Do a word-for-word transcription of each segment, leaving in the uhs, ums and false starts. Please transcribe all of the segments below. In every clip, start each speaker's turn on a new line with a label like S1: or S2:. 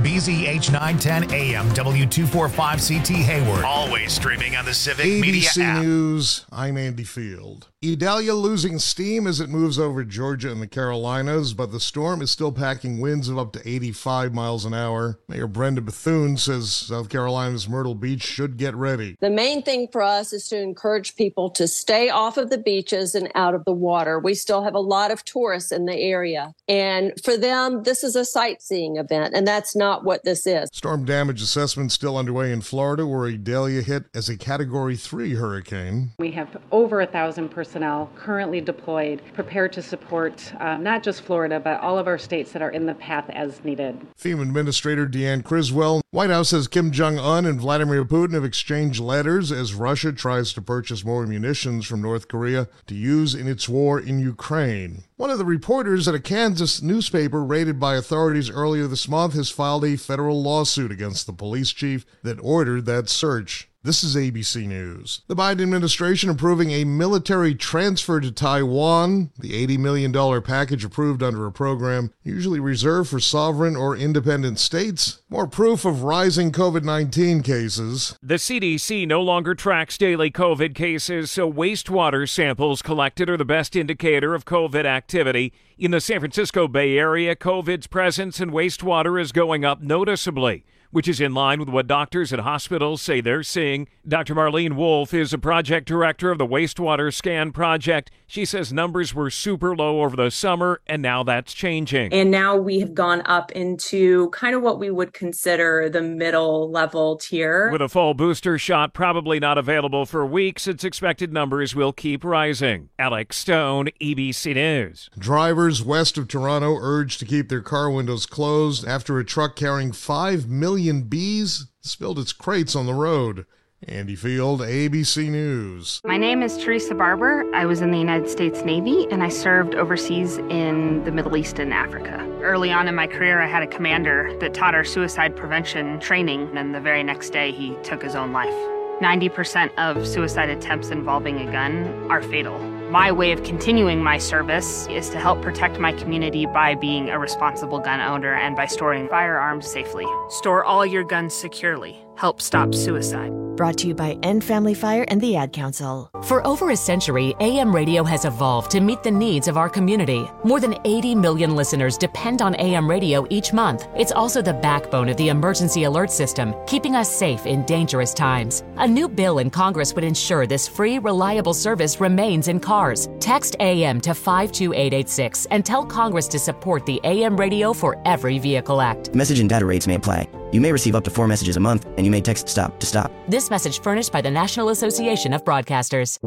S1: B Z H nine ten A M, W two forty-five C T Hayward. Always streaming on the Civic
S2: A B C
S1: Media app.
S2: News, I'm Andy Field. Idalia losing steam as it moves over Georgia and the Carolinas, but the storm is still packing winds of up to eighty-five miles an hour. Mayor Brenda Bethune says South Carolina's Myrtle Beach should get ready.
S3: The main thing for us is to encourage people to stay off of the beaches and out of the water. We still have a lot of tourists in the area, and for them, this is a sightseeing event, and that's not what this is.
S2: Storm damage assessment still underway in Florida, where Idalia hit as a Category three hurricane.
S4: We have over a thousand personnel currently deployed, prepared to support uh, not just Florida, but all of our states that are in the path as needed.
S2: FEMA Administrator Deanne Criswell. White House says Kim Jong-un and Vladimir Putin have exchanged letters as Russia tries to purchase more munitions from North Korea to use in its war in Ukraine. One of the reporters at a Kansas newspaper raided by authorities earlier this month has filed a federal lawsuit against the police chief that ordered that search. This is A B C News. The Biden administration approving a military transfer to Taiwan. The eighty million dollars package approved under a program usually reserved for sovereign or independent states. More proof of rising COVID nineteen cases.
S5: The C D C no longer tracks daily COVID cases, so wastewater samples collected are the best indicator of COVID activity. In the San Francisco Bay Area, COVID's presence in wastewater is going up noticeably, which is in line with what doctors at hospitals say they're seeing. Doctor Marlene Wolf is a project director of the Wastewater Scan Project. She says numbers were super low over the summer, and now that's changing.
S6: And now we have gone up into kind of what we would consider the middle level tier.
S5: With a full booster shot probably not available for weeks, it's expected numbers will keep rising. Alex Stone, A B C News.
S2: Drivers west of Toronto urged to keep their car windows closed after a truck carrying five million bees spilled its crates on the road. Andy Field, A B C News.
S7: My name is Teresa Barber. I was in the United States Navy, and I served overseas in the Middle East and Africa. Early on in my career, I had a commander that taught our suicide prevention training, and the very next day, he took his own life. ninety percent of suicide attempts involving a gun are fatal. My way of continuing my service is to help protect my community by being a responsible gun owner and by storing firearms safely. Store all your guns securely. Help stop suicide.
S8: Brought to you by End Family Fire and the Ad Council.
S9: For over a century, A M radio has evolved to meet the needs of our community. More than eighty million listeners depend on A M radio each month. It's also the backbone of the emergency alert system, keeping us safe in dangerous times. A new bill in Congress would ensure this free, reliable service remains in cars. Text A M to five two eight eight six and tell Congress to support the A M Radio for Every Vehicle Act.
S10: Message and data rates may apply. You may receive up to four messages a month, and you may text STOP to stop.
S9: This message furnished by the National Association of Broadcasters.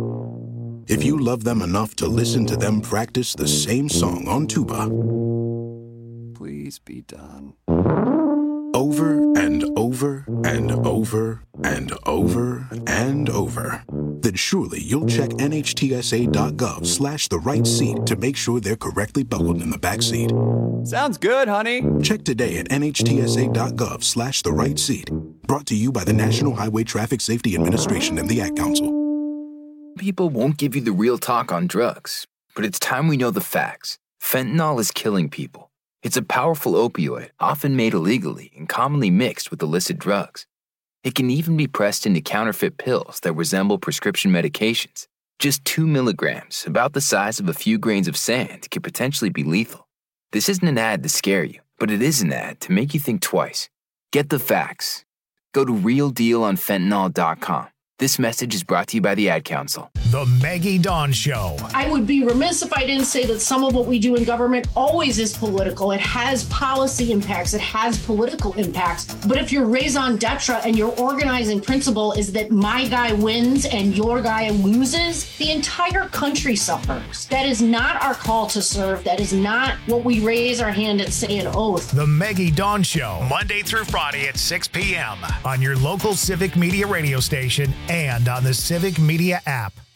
S11: If you love them enough to listen to them practice the same song on tuba,
S12: please be done.
S11: Over and over and over and over and over, then surely you'll check nhtsa.gov slash the right seat to make sure they're correctly buckled in the back seat.
S12: Sounds good, honey.
S11: Check today at nhtsa.gov slash the right seat. Brought to you by the National Highway Traffic Safety Administration and the Ad Council.
S13: People won't give you the real talk on drugs, but it's time we know the facts. Fentanyl is killing people. It's a powerful opioid, often made illegally and commonly mixed with illicit drugs. It can even be pressed into counterfeit pills that resemble prescription medications. Just two milligrams, about the size of a few grains of sand, could potentially be lethal. This isn't an ad to scare you, but it is an ad to make you think twice. Get the facts. Go to real deal on fentanyl dot com. This message is brought to you by the Ad Council.
S1: The Maggie Dawn Show.
S14: I would be remiss if I didn't say that some of what we do in government always is political. It has policy impacts. It has political impacts. But if your raison d'etre and your organizing principle is that my guy wins and your guy loses, the entire country suffers. That is not our call to serve. That is not what we raise our hand and say an oath.
S1: The Maggie Dawn Show, Monday through Friday at six p.m. on your local Civic Media radio station and on the Civic Media app.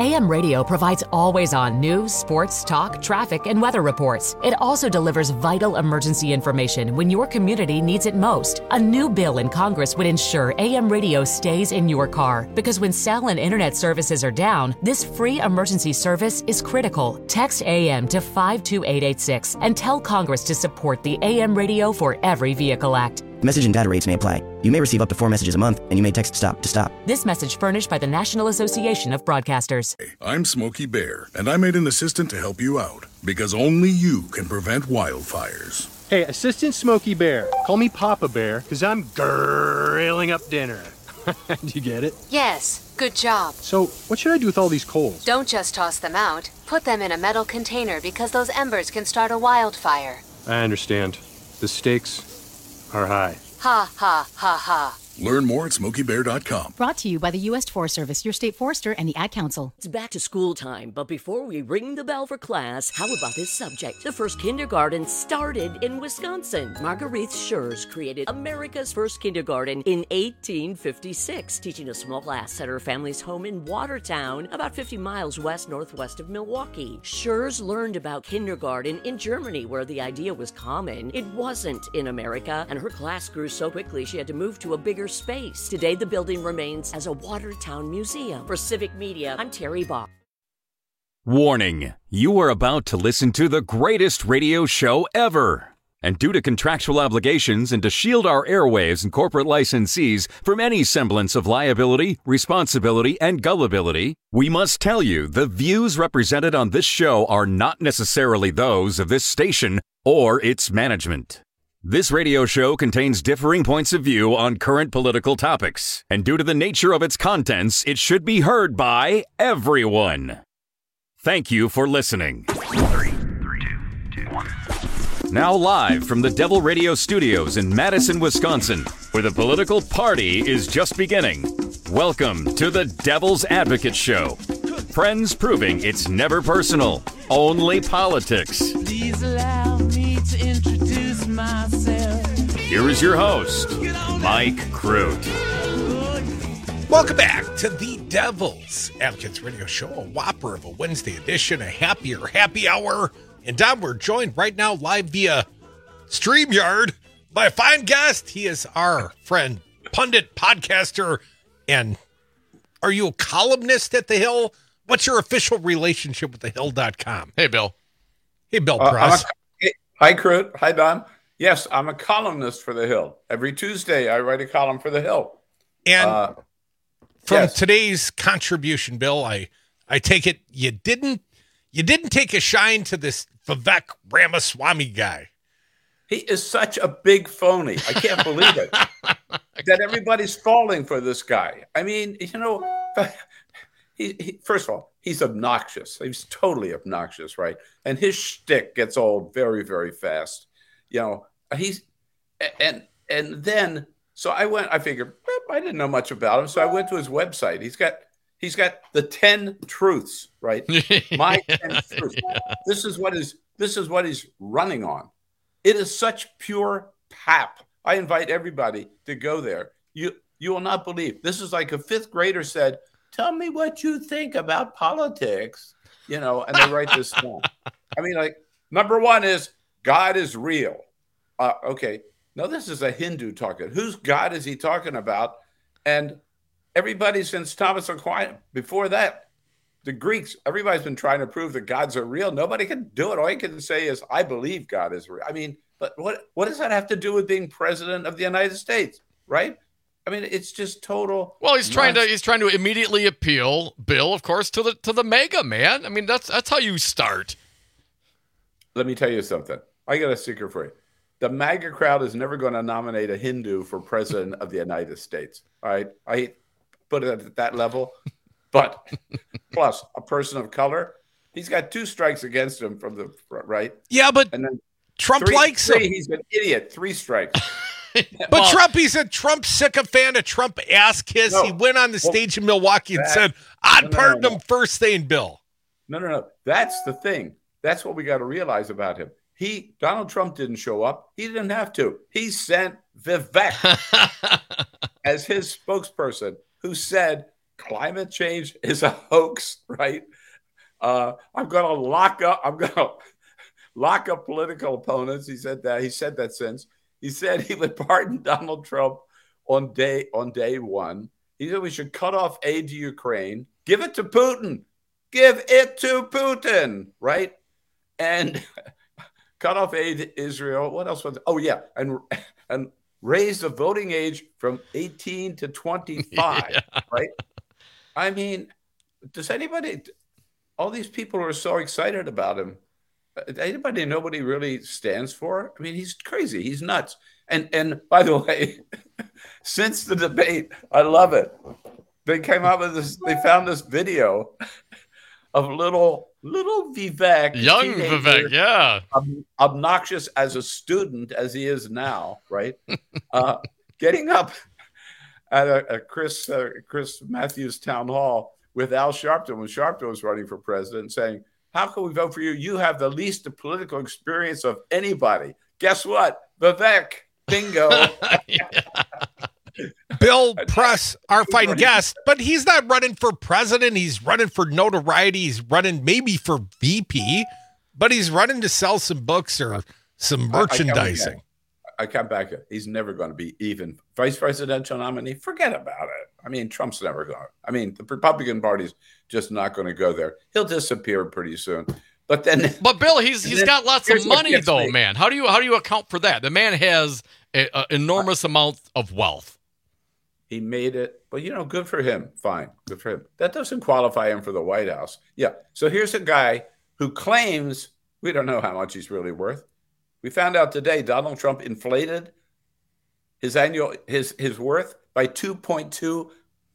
S9: A M Radio provides always-on news, sports, talk, traffic, and weather reports. It also delivers vital emergency information when your community needs it most. A new bill in Congress would ensure A M Radio stays in your car, because when cell and internet services are down, this free emergency service is critical. Text A M to five two eight eight six and tell Congress to support the A M Radio for Every Vehicle Act.
S10: Message and data rates may apply. You may receive up to four messages a month, and you may text STOP to stop.
S9: This message furnished by the National Association of Broadcasters.
S15: I'm Smokey Bear, and I made an assistant to help you out, because only you can prevent wildfires.
S16: Hey, Assistant Smokey Bear. Call me Papa Bear, because I'm grilling up dinner. Do you get it?
S17: Yes, good job.
S16: So, what should I do with all these coals?
S17: Don't just toss them out. Put them in a metal container, because those embers can start a wildfire.
S16: I understand. The stakes are high.
S17: Ha, ha, ha, ha.
S15: Learn more at smokey bear dot com.
S18: Brought to you by the U S Forest Service, your state forester, and the Ad Council.
S19: It's back to school time, but before we ring the bell for class, how about this subject? The first kindergarten started in Wisconsin. Marguerite Schurz created America's first kindergarten in eighteen fifty-six, teaching a small class at her family's home in Watertown, about fifty miles west-northwest of Milwaukee. Schurz learned about kindergarten in Germany, where the idea was common. It wasn't in America, and her class grew so quickly she had to move to a bigger space. Today, the building remains as a Watertown museum. For Civic Media, I'm Terry Bach.
S20: Warning, you are about to listen to the greatest radio show ever. And due to contractual obligations and to shield our airwaves and corporate licensees from any semblance of liability, responsibility, and gullibility, we must tell you the views represented on this show are not necessarily those of this station or its management. This radio show contains differing points of view on current political topics, and due to the nature of its contents, it should be heard by everyone. Thank you for listening.
S1: Three, three, two, two, one.
S20: Now live from the Devil Radio Studios in Madison, Wisconsin, where the political party is just beginning. Welcome to the Devil's Advocate Show. Friends proving it's never personal, only politics.
S21: Please allow me to introduce myself.
S20: Here is your host, Mike Crute.
S22: Welcome back to the Devil's Advocates Radio Show, a whopper of a Wednesday edition, a happier happy hour. And Don, we're joined right now live via StreamYard by a fine guest. He is our friend, pundit, podcaster, and are you a columnist at The Hill? What's your official relationship with the hill dot com?
S23: Hey, Bill.
S22: Hey, Bill
S23: Uh,
S22: Press.
S23: I'm a- Hi, Crute. Hi, Don. Yes, I'm a columnist for The Hill. Every Tuesday, I write a column for The Hill.
S22: And
S23: Uh,
S22: from
S23: yes.
S22: today's contribution, Bill, I I take it you didn't you didn't take a shine to this Vivek Ramaswamy guy.
S23: He is such a big phony. I can't believe it. That everybody's falling for this guy. I mean, you know, he, he, first of all, he's obnoxious. He's totally obnoxious, right? And his shtick gets old very, very fast. You know, he's and and then so I went. I figured I didn't know much about him, so I went to his website. He's got he's got the ten truths, right? My ten truths. This is what is this is what he's running on. It is such pure pap. I invite everybody to go there. You you will not believe. This is like a fifth grader said, "Tell me what you think about politics," you know, and they write this down. I mean, like, number one is God is real. Uh, okay, now this is a Hindu talking. Whose God is he talking about? And everybody since Thomas Aquinas, before that, the Greeks, everybody's been trying to prove that gods are real. Nobody can do it. All you can say is, I believe God is real. I mean, but what, what does that have to do with being president of the United States, right? I mean, it's just total. Well, he's trying
S22: nonsense.
S23: to he's trying to immediately appeal, Bill, of course, to the to the mega man. I mean, that's that's how you start. Let me tell you something. I got a secret for you. The MAGA crowd is never going to nominate a Hindu for president of the United States. All right, I put it at that level. But plus a person of color, he's got two strikes against him from the right.
S22: Yeah, but
S23: and then
S22: Trump
S23: three,
S22: likes
S23: three,
S22: him.
S23: He's an idiot. Three strikes.
S22: But
S23: Well-
S22: Trump, he's a Trump sycophant, a Trump ass kiss.
S23: No.
S22: He went on the
S23: Well,
S22: stage in Milwaukee and
S23: that-
S22: said, I'd
S23: no, no,
S22: pardon
S23: no, no.
S22: him first thing, Bill.
S23: No, no, no. That's the thing. That's what we got to realize about him. He, Donald Trump didn't show up. He didn't have to. He sent Vivek as his spokesperson, who said, climate change is a hoax, right? Uh, I'm going to lock up. I'm going to lock up political opponents. He said that. He said that since he said he would pardon Donald Trump on day on day one. He said we should cut off aid to Ukraine, give it to Putin, give it to Putin, right? And cut off aid to Israel. What else was it? Oh yeah, and and raise the voting age from eighteen to twenty-five, yeah. Right? I mean, does anybody? All these people are so excited about him. Anybody know what he really stands for? I mean, he's crazy. He's nuts. And and by the way, since the debate, I love it. They came out with this. They found this video of little little Vivek,
S3: young Vivek, yeah,
S23: ob- obnoxious as a student as he is now, right? uh, getting up at a, a Chris uh, Chris Matthews town hall with Al Sharpton when Sharpton was running for president, saying, "How can we vote for you? You have the least political experience of anybody." Guess what, Vivek? Bingo.
S22: Bill Press, our fine guest, but he's not running for president. He's running for notoriety. He's running maybe for V P, but he's running to sell some books or some merchandising.
S23: I, I come back. He's never going to be even vice presidential nominee. Forget about it. I mean, Trump's never going. I mean, the Republican Party's just not going to go there. He'll disappear pretty soon. But then,
S3: but Bill, he's he's got lots of money though, me. man. How do you how do you account for that? The man has an enormous amount of wealth.
S23: He made it, but you know, good for him. Fine, good for him. That doesn't qualify him for the White House. Yeah. So here's a guy who claims we don't know how much he's really worth. We found out today Donald Trump inflated his annual his his worth by two point two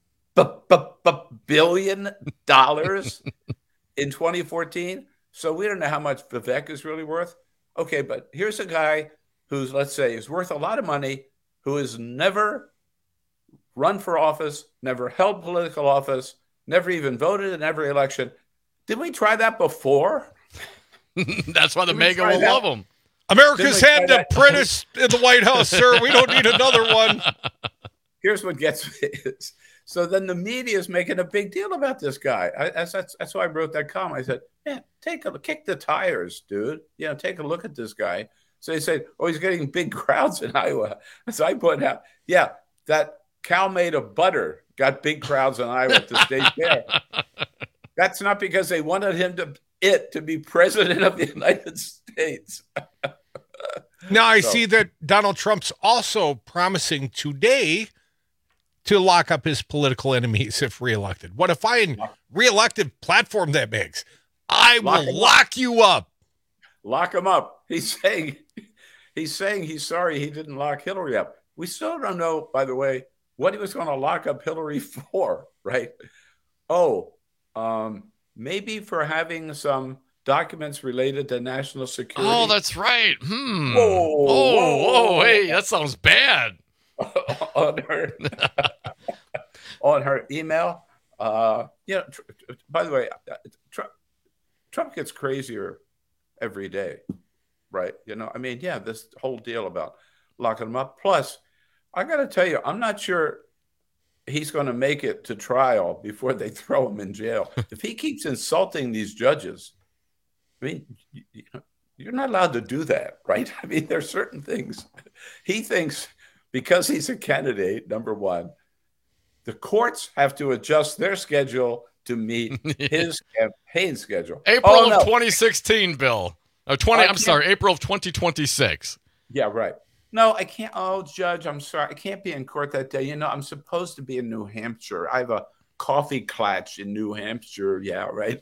S23: billion dollars in twenty fourteen. So we don't know how much Vivek is really worth. Okay, but here's a guy who's, let's say, is worth a lot of money, who has never run for office, never held political office, never even voted in every election. Didn't we try that before?
S3: That's why the mega will that? love him.
S22: America's had the apprentice in the White House, sir. We don't need another one.
S23: Here's what gets me. So then the media is making a big deal about this guy. I, that's, that's that's why I wrote that comment. I said, "Man, take a kick the tires, dude. You know, take a look at this guy." So they said, "Oh, he's getting big crowds in Iowa." So I put out, "Yeah, that cow made of butter got big crowds in Iowa at the state fair." That's not because they wanted him to it to be president of the United States.
S22: Now I
S23: so.
S22: see that Donald Trump's also promising today to lock up his political enemies if reelected. What if I reelected platform that makes? I lock will lock up. you up.
S23: Lock him up. He's saying he's saying he's sorry he didn't lock Hillary up. We still don't know, by the way, what he was going to lock up Hillary for, right? Oh, um, maybe for having some documents related to national security.
S3: Oh, that's right. Hmm.
S23: Whoa,
S3: oh,
S23: whoa,
S3: whoa, hey, that sounds bad.
S23: on her on her email. Uh, you know, tr- tr- by the way, Trump, Trump gets crazier every day, right? You know, I mean, yeah, this whole deal about locking him up. Plus, I got to tell you, I'm not sure he's going to make it to trial before they throw him in jail. If he keeps insulting these judges, I mean, you, you know, you're not allowed to do that, right? I mean, there's certain things he thinks. Because he's a candidate, number one, the courts have to adjust their schedule to meet his campaign schedule.
S3: April
S23: oh,
S3: of
S23: no.
S3: twenty sixteen, Bill. Oh, twenty. I'm sorry, April of twenty twenty-six.
S23: Yeah, right. No, I can't. Oh, Judge, I'm sorry. I can't be in court that day. You know, I'm supposed to be in New Hampshire. I have a coffee clutch in New Hampshire. Yeah, right.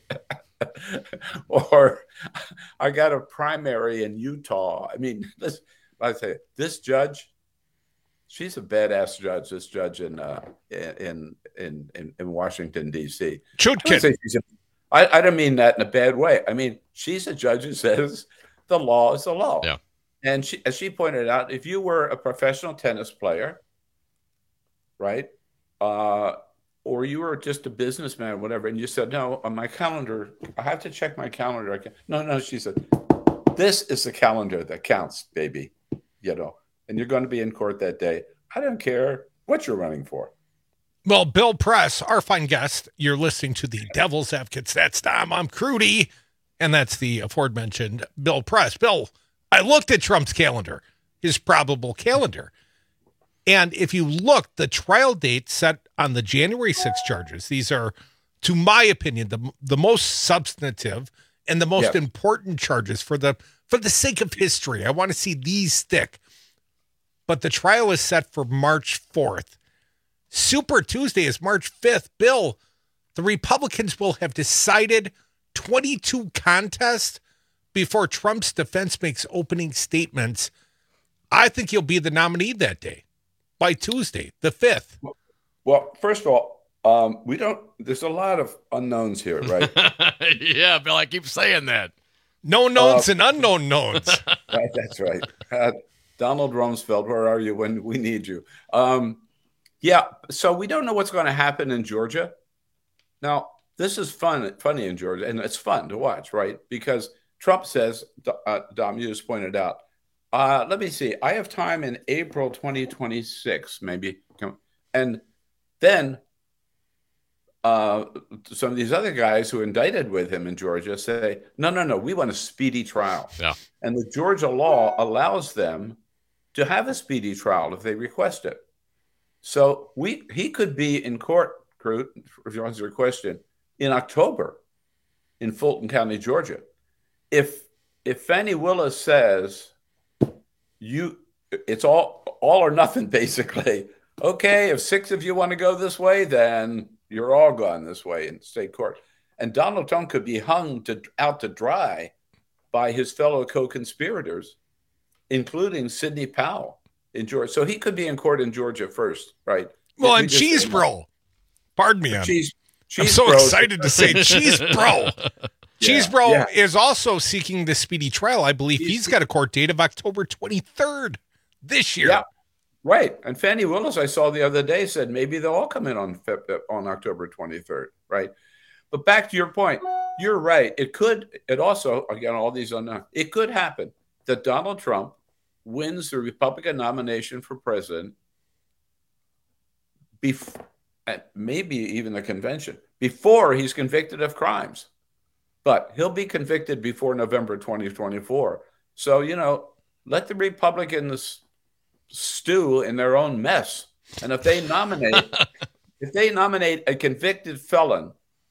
S23: Or I got a primary in Utah. I mean, this, I say, this judge. She's a badass judge. This judge in uh, in, in in in Washington D C
S22: Chutkin.
S23: I, I don't mean that in a bad way. I mean she's a judge who says the law is the law.
S3: Yeah.
S23: And she, as she pointed out, if you were a professional tennis player, right, uh, or you were just a businessman, or whatever, and you said, "No, on my calendar, I have to check my calendar." I can. No, no, she said, "This is the calendar that counts, baby." You know. And you're going to be in court that day. I don't care what you're running for.
S22: Well, Bill Press, our fine guest, you're listening to the Devil's Advocates. That's Tom. I'm Crudy. And that's the aforementioned Bill Press. Bill, I looked at Trump's calendar, his probable calendar. And if you look, the trial date set on the January sixth charges, these are, to my opinion, the the most substantive and the most
S23: yeah.
S22: important charges for the for the sake of history. I want to see these stick. But the trial is set for March fourth. Super Tuesday is March fifth. Bill, the Republicans will have decided twenty-two contests before Trump's defense makes opening statements. I think he'll be the nominee that day by Tuesday, the fifth.
S23: Well, first of all, um, we don't, there's a lot of unknowns here, right?
S3: Yeah, Bill, I keep saying that.
S22: No knowns uh, and unknown knowns.
S23: Right, that's right. Uh, Donald Rumsfeld, where are you when we need you? Um, yeah, so we don't know what's going to happen in Georgia. Now, this is fun, funny in Georgia, and it's fun to watch, right? Because Trump says, uh, Dom, you just pointed out, uh, let me see, I have time in April twenty twenty-six, maybe. And then uh, some of these other guys who indicted with him in Georgia say, no, no, no, we want a speedy trial.
S3: Yeah. And
S23: the Georgia law allows them to have a speedy trial if they request it. So we he could be in court, Crute, if you answer your question, in October in Fulton County, Georgia. If if Fannie Willis says you it's all all or nothing, basically. Okay, if six of you want to go this way, then you're all gone this way in state court. And Donald Trump could be hung to out to dry by his fellow co-conspirators, including Sidney Powell in Georgia. So he could be in court in Georgia first, right?
S22: Well, and Cheese Bro. Pardon me. I'm,
S23: cheese, cheese
S22: I'm so
S23: bro.
S22: excited to say Cheese Bro. Cheese
S23: Yeah,
S22: Bro
S23: yeah.
S22: is also seeking the speedy trial. I believe he's, he's got a court date of October twenty-third this year.
S23: Yeah, right. And Fannie Willis, I saw the other day, said maybe they'll all come in on on October twenty-third, right? But back to your point, you're right. It could, it also, again, all these unknown, it could happen that Donald Trump wins the Republican nomination for president, bef- maybe even the convention, before he's convicted of crimes. But he'll be convicted before November twenty twenty-four. So, you know, let the Republicans stew in their own mess. And if they nominate, if they nominate a convicted felon,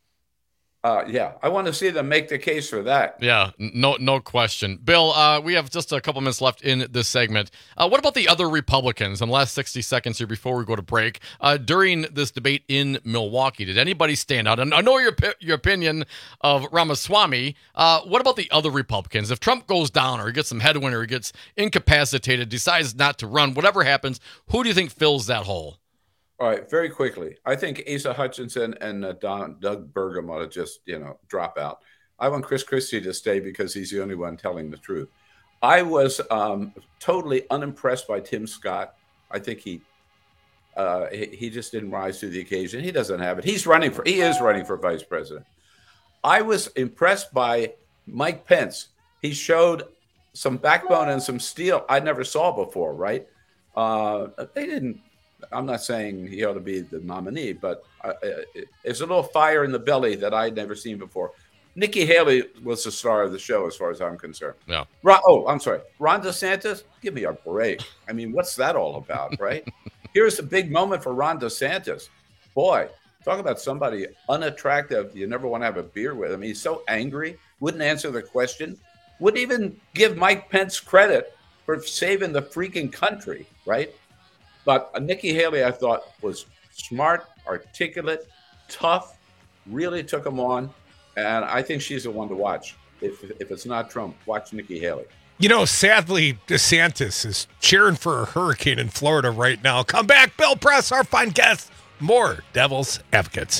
S23: uh, yeah, I want to see them make the case for that.
S3: Yeah, no, no question. Bill, uh, we have just a couple minutes left in this segment. Uh, what about the other Republicans in the last sixty seconds here before we go to break? Uh, during this debate in Milwaukee, did anybody stand out? And I know your your opinion of Ramaswamy. Uh, what about the other Republicans? If Trump goes down or he gets some headwind or he gets incapacitated, decides not to run, whatever happens, who do you think fills that hole?
S23: All right, very quickly. I think Asa Hutchinson and uh, Don, Doug Burgum ought to just, you know, drop out. I want Chris Christie to stay because he's the only one telling the truth. I was um, totally unimpressed by Tim Scott. I think he, uh, he he just didn't rise to the occasion. He doesn't have it. He's running for. He is running for vice president. I was impressed by Mike Pence. He showed some backbone and some steel I never saw before. Right? Uh, they didn't. I'm not saying he ought to be the nominee, but uh, there's a little fire in the belly that I'd never seen before. Nikki Haley was the star of the show, as far as I'm concerned.
S3: Yeah.
S23: Ron, oh, I'm sorry. Ron DeSantis, give me a break. I mean, what's that all about, right? Here's a big moment for Ron DeSantis. Boy, talk about somebody unattractive. You never want to have a beer with him. He's so angry, wouldn't answer the question, wouldn't even give Mike Pence credit for saving the freaking country, right? But uh, Nikki Haley, I thought, was smart, articulate, tough, really took him on. And I think she's the one to watch. If if it's not Trump, watch Nikki Haley.
S22: You know, sadly, DeSantis is cheering for a hurricane in Florida right now. Come back, Bill Press, our fine guest. More Devil's Advocates.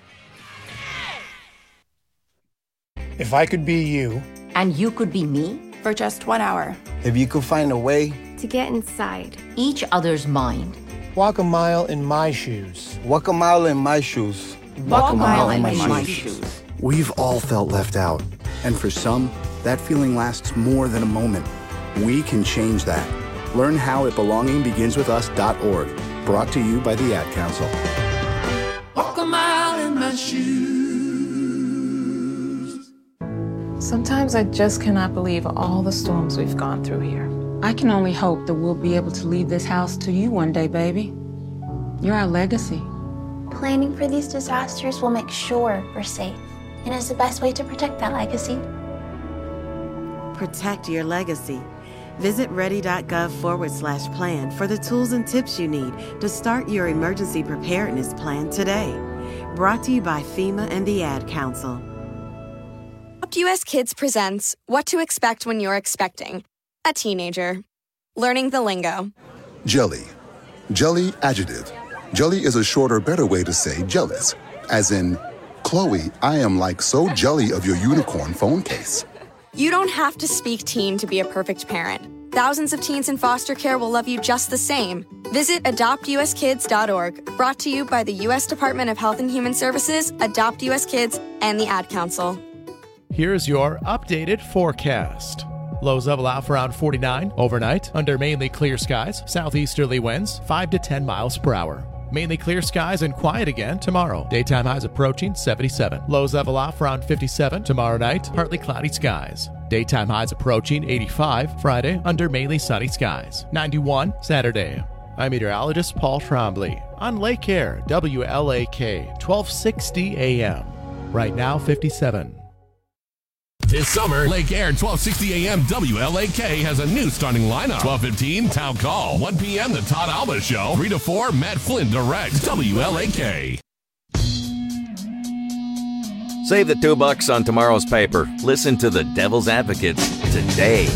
S4: If I could be you.
S5: And you could be me?
S6: For just one hour.
S4: If you could find a way.
S6: To get inside.
S5: Each other's mind.
S4: Walk a mile in my shoes.
S24: Walk a mile in my shoes.
S5: Walk, Walk a mile, mile in, my, in my shoes. shoes.
S11: We've all felt left out. And for some, that feeling lasts more than a moment. We can change that. Learn how at belonging begins with us dot org. Brought to you by the Ad Council.
S2: Sometimes I just cannot believe all the storms we've gone through here.
S7: I can only hope that we'll be able to leave this house to you one day, baby. You're our legacy.
S6: Planning for these disasters will make sure we're safe, and is the best way to protect that legacy.
S8: Protect your legacy. Visit ready.gov forward slash plan for the tools and tips you need to start your emergency preparedness plan today. Brought to you by FEMA and the Ad Council.
S12: Adopt U S Kids presents What to Expect When You're Expecting a Teenager. Learning the lingo.
S11: Jelly. Jelly adjective. Jelly is a shorter, better way to say jealous. As in, Chloe, I am like so jelly of your unicorn phone case.
S12: You don't have to speak teen to be a perfect parent. Thousands of teens in foster care will love you just the same. Visit adopt u s kids dot org. Brought to you by the U S Department of Health and Human Services, Adopt U S Kids, and the Ad Council.
S25: Here's your updated forecast. Lows level out for around forty-nine overnight under mainly clear skies. Southeasterly winds five to ten miles per hour. Mainly clear skies and quiet again tomorrow. Daytime highs approaching seventy-seven. Lows level off around fifty-seven tomorrow night. Partly cloudy skies. Daytime highs approaching eighty-five Friday under mainly sunny skies. ninety-one Saturday. I'm meteorologist Paul Trombley on Lake Air, W L A K, twelve sixty A M. Right now, fifty-seven.
S26: This summer, Lake Air twelve sixty A M W L A K has a new starting lineup. twelve fifteen, Town Call. one p.m., The Todd Alba Show. three to four, Matt Flynn Direct. W L A K.
S27: Save the two bucks on tomorrow's paper. Listen to the Devil's Advocates today.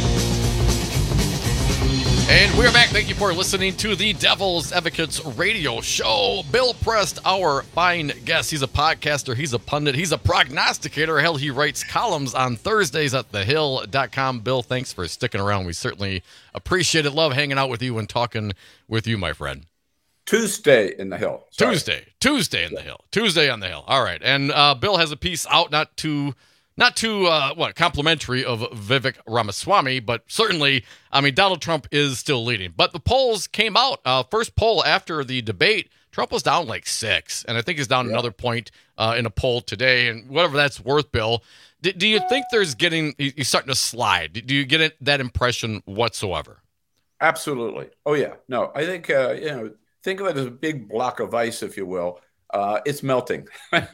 S3: And we're back. Thank you for listening to the Devil's Advocates radio show. Bill Prest, our fine guest. He's a podcaster. He's a pundit. He's a prognosticator. Hell, he writes columns on Thursdays at the hill dot com. Bill, thanks for sticking around. We certainly appreciate it. Love hanging out with you and talking with you, my friend.
S23: Tuesday in the Hill. Sorry.
S3: Tuesday. Tuesday in the Hill. Tuesday on the Hill. All right. And uh, Bill has a piece out, not too... Not too, uh, what, complimentary of Vivek Ramaswamy, but certainly, I mean, Donald Trump is still leading. But the polls came out. Uh, first poll after the debate, Trump was down like six. And I think he's down yeah. another point uh, in a poll today. And whatever that's worth, Bill, do, do you think there's getting, he's starting to slide? Do you get it, that impression whatsoever?
S23: Absolutely. Oh, yeah. No, I think, uh, you know, think of it as a big block of ice, if you will. Uh, it's melting.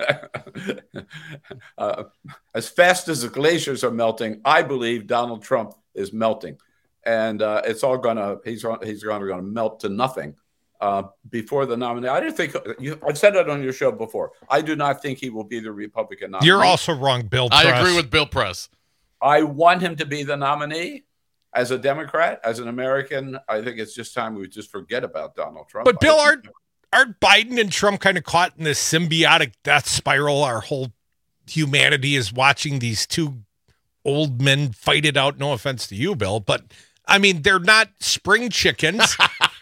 S23: uh, as fast as the glaciers are melting, I believe Donald Trump is melting, and uh, it's all gonna he's he's gonna, gonna melt to nothing uh, before the nominee. I didn't think you. I've said it on your show before. I do not think he will be the Republican nominee.
S22: You're also wrong, Bill Press.
S3: I agree with Bill Press.
S23: I want him to be the nominee. As a Democrat, as an American, I think it's just time we just forget about Donald Trump.
S22: But Bill, aren't aren't Biden and Trump kind of caught in this symbiotic death spiral? Our whole humanity is watching these two old men fight it out. No offense to you, Bill, but I mean, they're not spring chickens.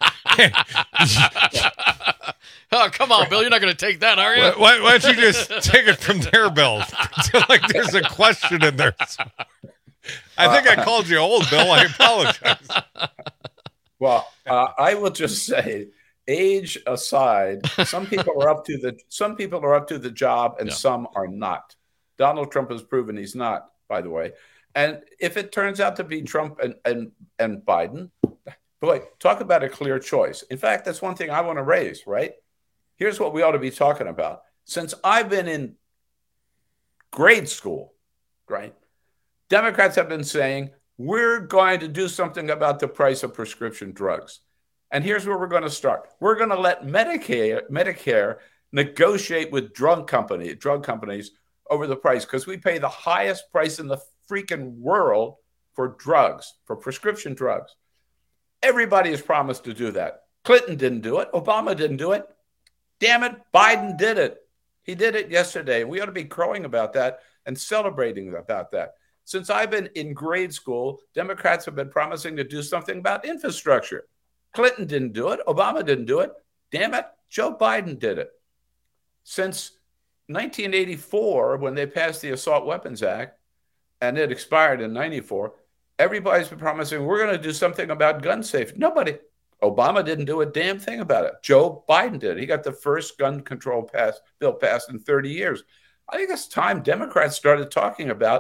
S3: Oh, come on, Bill. You're not going to take that, are you?
S22: Why, why don't you just take it from there, Bill? Like there's a question in there. I think I called you old, Bill. I apologize.
S23: Well, uh, I will just say, age aside, some people are up to the some people are up to the job, and yeah. some are not. Donald Trump has proven he's not, by the way. And if it turns out to be Trump and and and Biden, boy, talk about a clear choice. In fact, that's one thing I want to raise. Right? Here's what we ought to be talking about. Since I've been in grade school, right? Democrats have been saying, we're going to do something about the price of prescription drugs. And here's where we're going to start. We're going to let Medicare, Medicare negotiate with drug company, drug companies over the price, because we pay the highest price in the freaking world for drugs, for prescription drugs. Everybody has promised to do that. Clinton didn't do it. Obama didn't do it. Damn it, Biden did it. He did it yesterday. We ought to be crowing about that and celebrating about that. Since I've been in grade school, Democrats have been promising to do something about infrastructure. Clinton didn't do it. Obama didn't do it. Damn it, Joe Biden did it. Since nineteen eighty-four, when they passed the Assault Weapons Act, and it expired in ninety-four, everybody's been promising we're going to do something about gun safety. Nobody. Obama didn't do a damn thing about it. Joe Biden did. He got the first gun control pass, bill passed in thirty years. I think it's time Democrats started talking about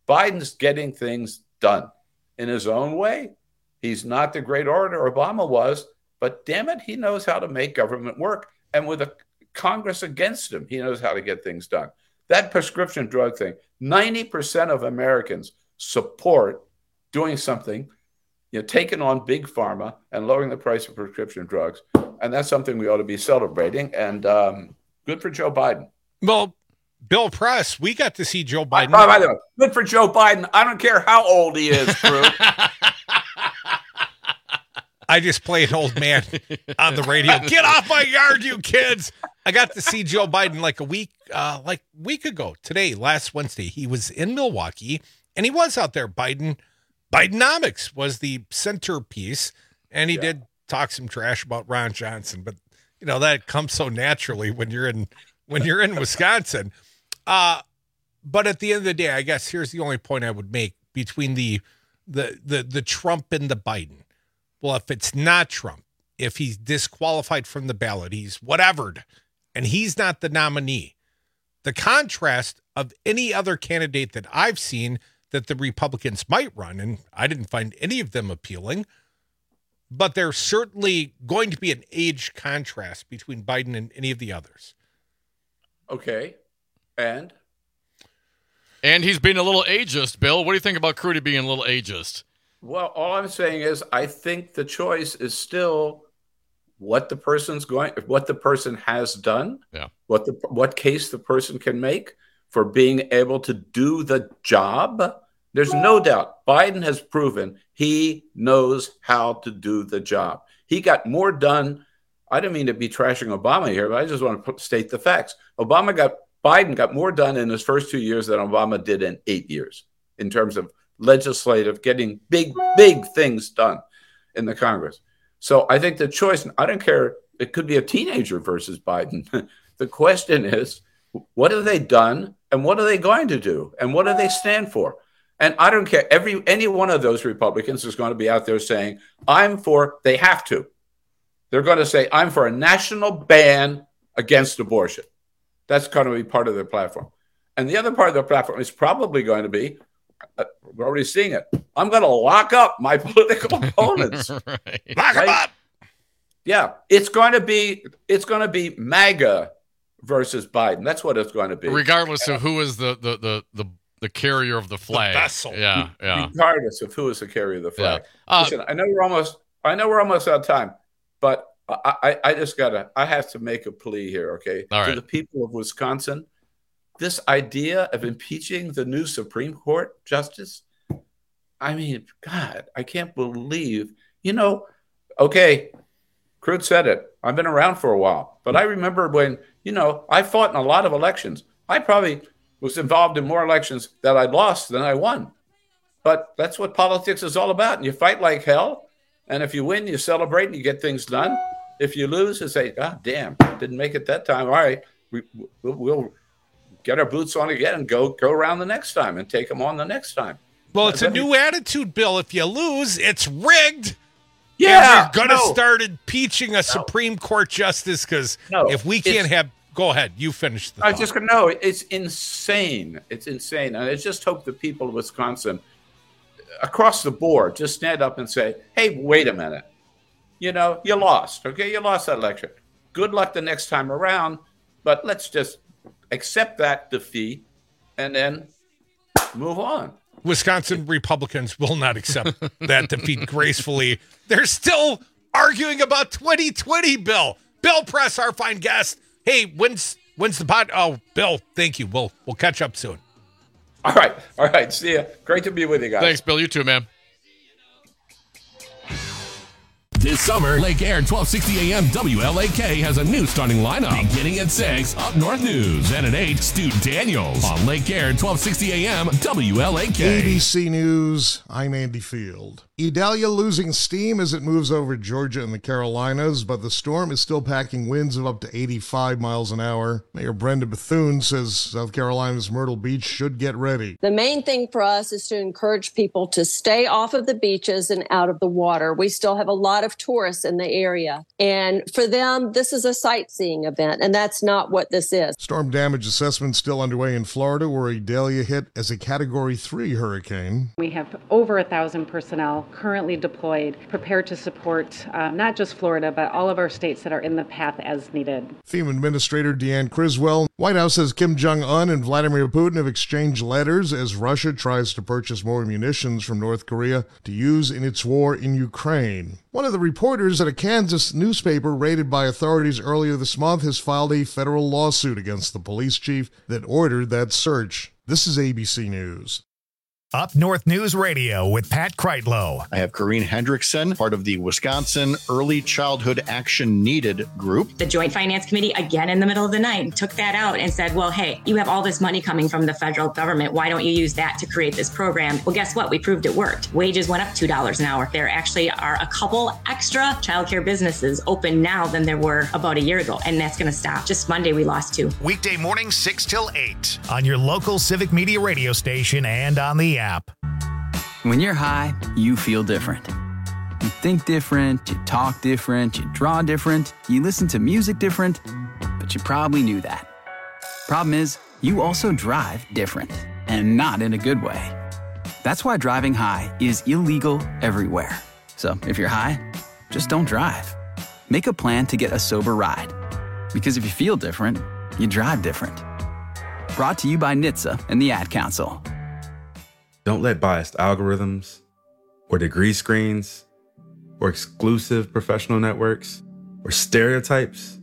S23: Biden's getting things done in his own way. He's not the great orator Obama was, but damn it, he knows how to make government work. And with a Congress against him, he knows how to get things done. That prescription drug thing, ninety percent of Americans support doing something, you know, taking on big pharma and lowering the price of prescription drugs. And that's something we ought to be celebrating. And um, good for Joe Biden.
S22: Well, Bill Press, we got to see Joe Biden.
S23: By, by the way, good for Joe Biden. I don't care how old he is, Drew.
S22: I just play an old man on the radio. Get off my yard, you kids. I got to see Joe Biden like a week, uh, like week ago today, last Wednesday. He was in Milwaukee and he was out there. Biden, Bidenomics was the centerpiece. And he yeah. did talk some trash about Ron Johnson, but you know, that comes so naturally when you're in, when you're in Wisconsin. Uh, but at the end of the day, I guess here's the only point I would make between the, the, the, the Trump and the Biden. Well, if it's not Trump, if he's disqualified from the ballot, he's whatevered, and he's not the nominee, the contrast of any other candidate that I've seen that the Republicans might run, and I didn't find any of them appealing, but there's certainly going to be an age contrast between Biden and any of the others.
S23: Okay. And?
S3: And he's being a little ageist, Bill. What do you think about Crudy being a little ageist?
S23: Well, all I'm saying is I think the choice is still what the person's going, what the person has done,
S3: yeah.
S23: what the what case the person can make for being able to do the job. There's no doubt Biden has proven he knows how to do the job. He got more done. I don't mean to be trashing Obama here, but I just want to put, state the facts. Obama got Biden got more done in his first two years than Obama did in eight years in terms of legislative, getting big, big things done in the Congress. So I think the choice, I don't care, it could be a teenager versus Biden. The question is, what have they done and what are they going to do and what do they stand for? And I don't care, every any one of those Republicans is going to be out there saying, I'm for, they have to. They're going to say, I'm for a national ban against abortion. That's going to be part of their platform. And the other part of their platform is probably going to be, Uh, we're already seeing it. I'm going to lock up my political opponents.
S3: right.
S22: Lock them up.
S23: Yeah, it's going to be it's going to be MAGA versus Biden. That's what it's going to be,
S3: regardless of who is the the the the, the carrier of the flag.
S22: The vessel.
S3: Yeah, yeah.
S23: Regardless of who is the carrier of the flag.
S3: Yeah. Uh,
S23: Listen, I know we're almost I know we're almost out of time, but I I, I just gotta I have to make a plea here, okay,
S3: All
S23: to
S3: right.
S23: the people of Wisconsin. This idea of impeaching the new Supreme Court justice, I mean, God, I can't believe, you know, okay, Crude said it. I've been around for a while, but I remember when, you know, I fought in a lot of elections. I probably was involved in more elections that I lost than I won. But that's what politics is all about. And you fight like hell. And if you win, you celebrate and you get things done. If you lose, you say, God damn, didn't make it that time. All right, we, we'll, we'll get our boots on again and go go around the next time and take them on the next time.
S22: Well, it's a new attitude, Bill. If you lose, it's rigged.
S23: Yeah.
S22: And we're going to
S23: no. start
S22: impeaching a no. Supreme Court justice because
S23: no,
S22: if we can't have, go ahead, you finish the
S23: I
S22: thought.
S23: was just going to know, it's insane. It's insane. And I just hope the people of Wisconsin across the board just stand up and say, hey, wait a minute. You know, you lost. Okay, you lost that election. Good luck the next time around. But let's just accept that defeat and then move on.
S22: Wisconsin Republicans will not accept that defeat gracefully. They're still arguing about twenty twenty, Bill. Bill Press, our fine guest. Hey, when's when's the pod? Oh, Bill, thank you. We'll we'll catch up soon.
S23: All right. All right. See ya. Great to be with you guys.
S3: Thanks, Bill. You too, man.
S26: This summer, Lake Air twelve sixty A M W L A K has a new starting lineup. Beginning at six, Up North News. And at eight, Stu Daniels. On Lake Air twelve sixty A M W L A K.
S9: A B C News, I'm Andy Field. Idalia losing steam as it moves over Georgia and the Carolinas, but the storm is still packing winds of up to eighty-five miles an hour. Mayor Brenda Bethune says South Carolina's Myrtle Beach should get ready.
S10: The main thing for us is to encourage people to stay off of the beaches and out of the water. We still have a lot of tourists in the area, and for them, this is a sightseeing event, and that's not what this is.
S9: Storm damage assessment still underway in Florida, where Idalia hit as a Category three hurricane.
S13: We have over a thousand personnel currently deployed, prepared to support uh, not just Florida, but all of our states that are in the path as needed.
S9: FEMA Administrator Deanne Criswell. White House says Kim Jong-un and Vladimir Putin have exchanged letters as Russia tries to purchase more munitions from North Korea to use in its war in Ukraine. One of the reporters at a Kansas newspaper raided by authorities earlier this month has filed a federal lawsuit against the police chief that ordered that search. This is A B C News.
S1: Up North News Radio with Pat Kreitlow.
S14: I have Corrine Hendrickson, part of the Wisconsin Early Childhood Action Needed group.
S15: The Joint Finance Committee, again in the middle of the night, took that out and said, well, hey, you have all this money coming from the federal government. Why don't you use that to create this program? Well, guess what? We proved it worked. Wages went up two dollars an hour. There actually are a couple extra childcare businesses open now than there were about a year ago, and that's going to stop. Just Monday, we lost two.
S1: Weekday mornings, six till eight on your local Civic Media radio station and on the app.
S16: When you're high, you feel different. You think different, you talk different, you draw different, you listen to music different, but you probably knew that. Problem is, you also drive different, and not in a good way. That's why driving high is illegal everywhere. So if you're high, just don't drive. Make a plan to get a sober ride. Because if you feel different, you drive different. Brought to you by N H T S A and the Ad Council.
S17: Don't let biased algorithms or degree screens or exclusive professional networks or stereotypes.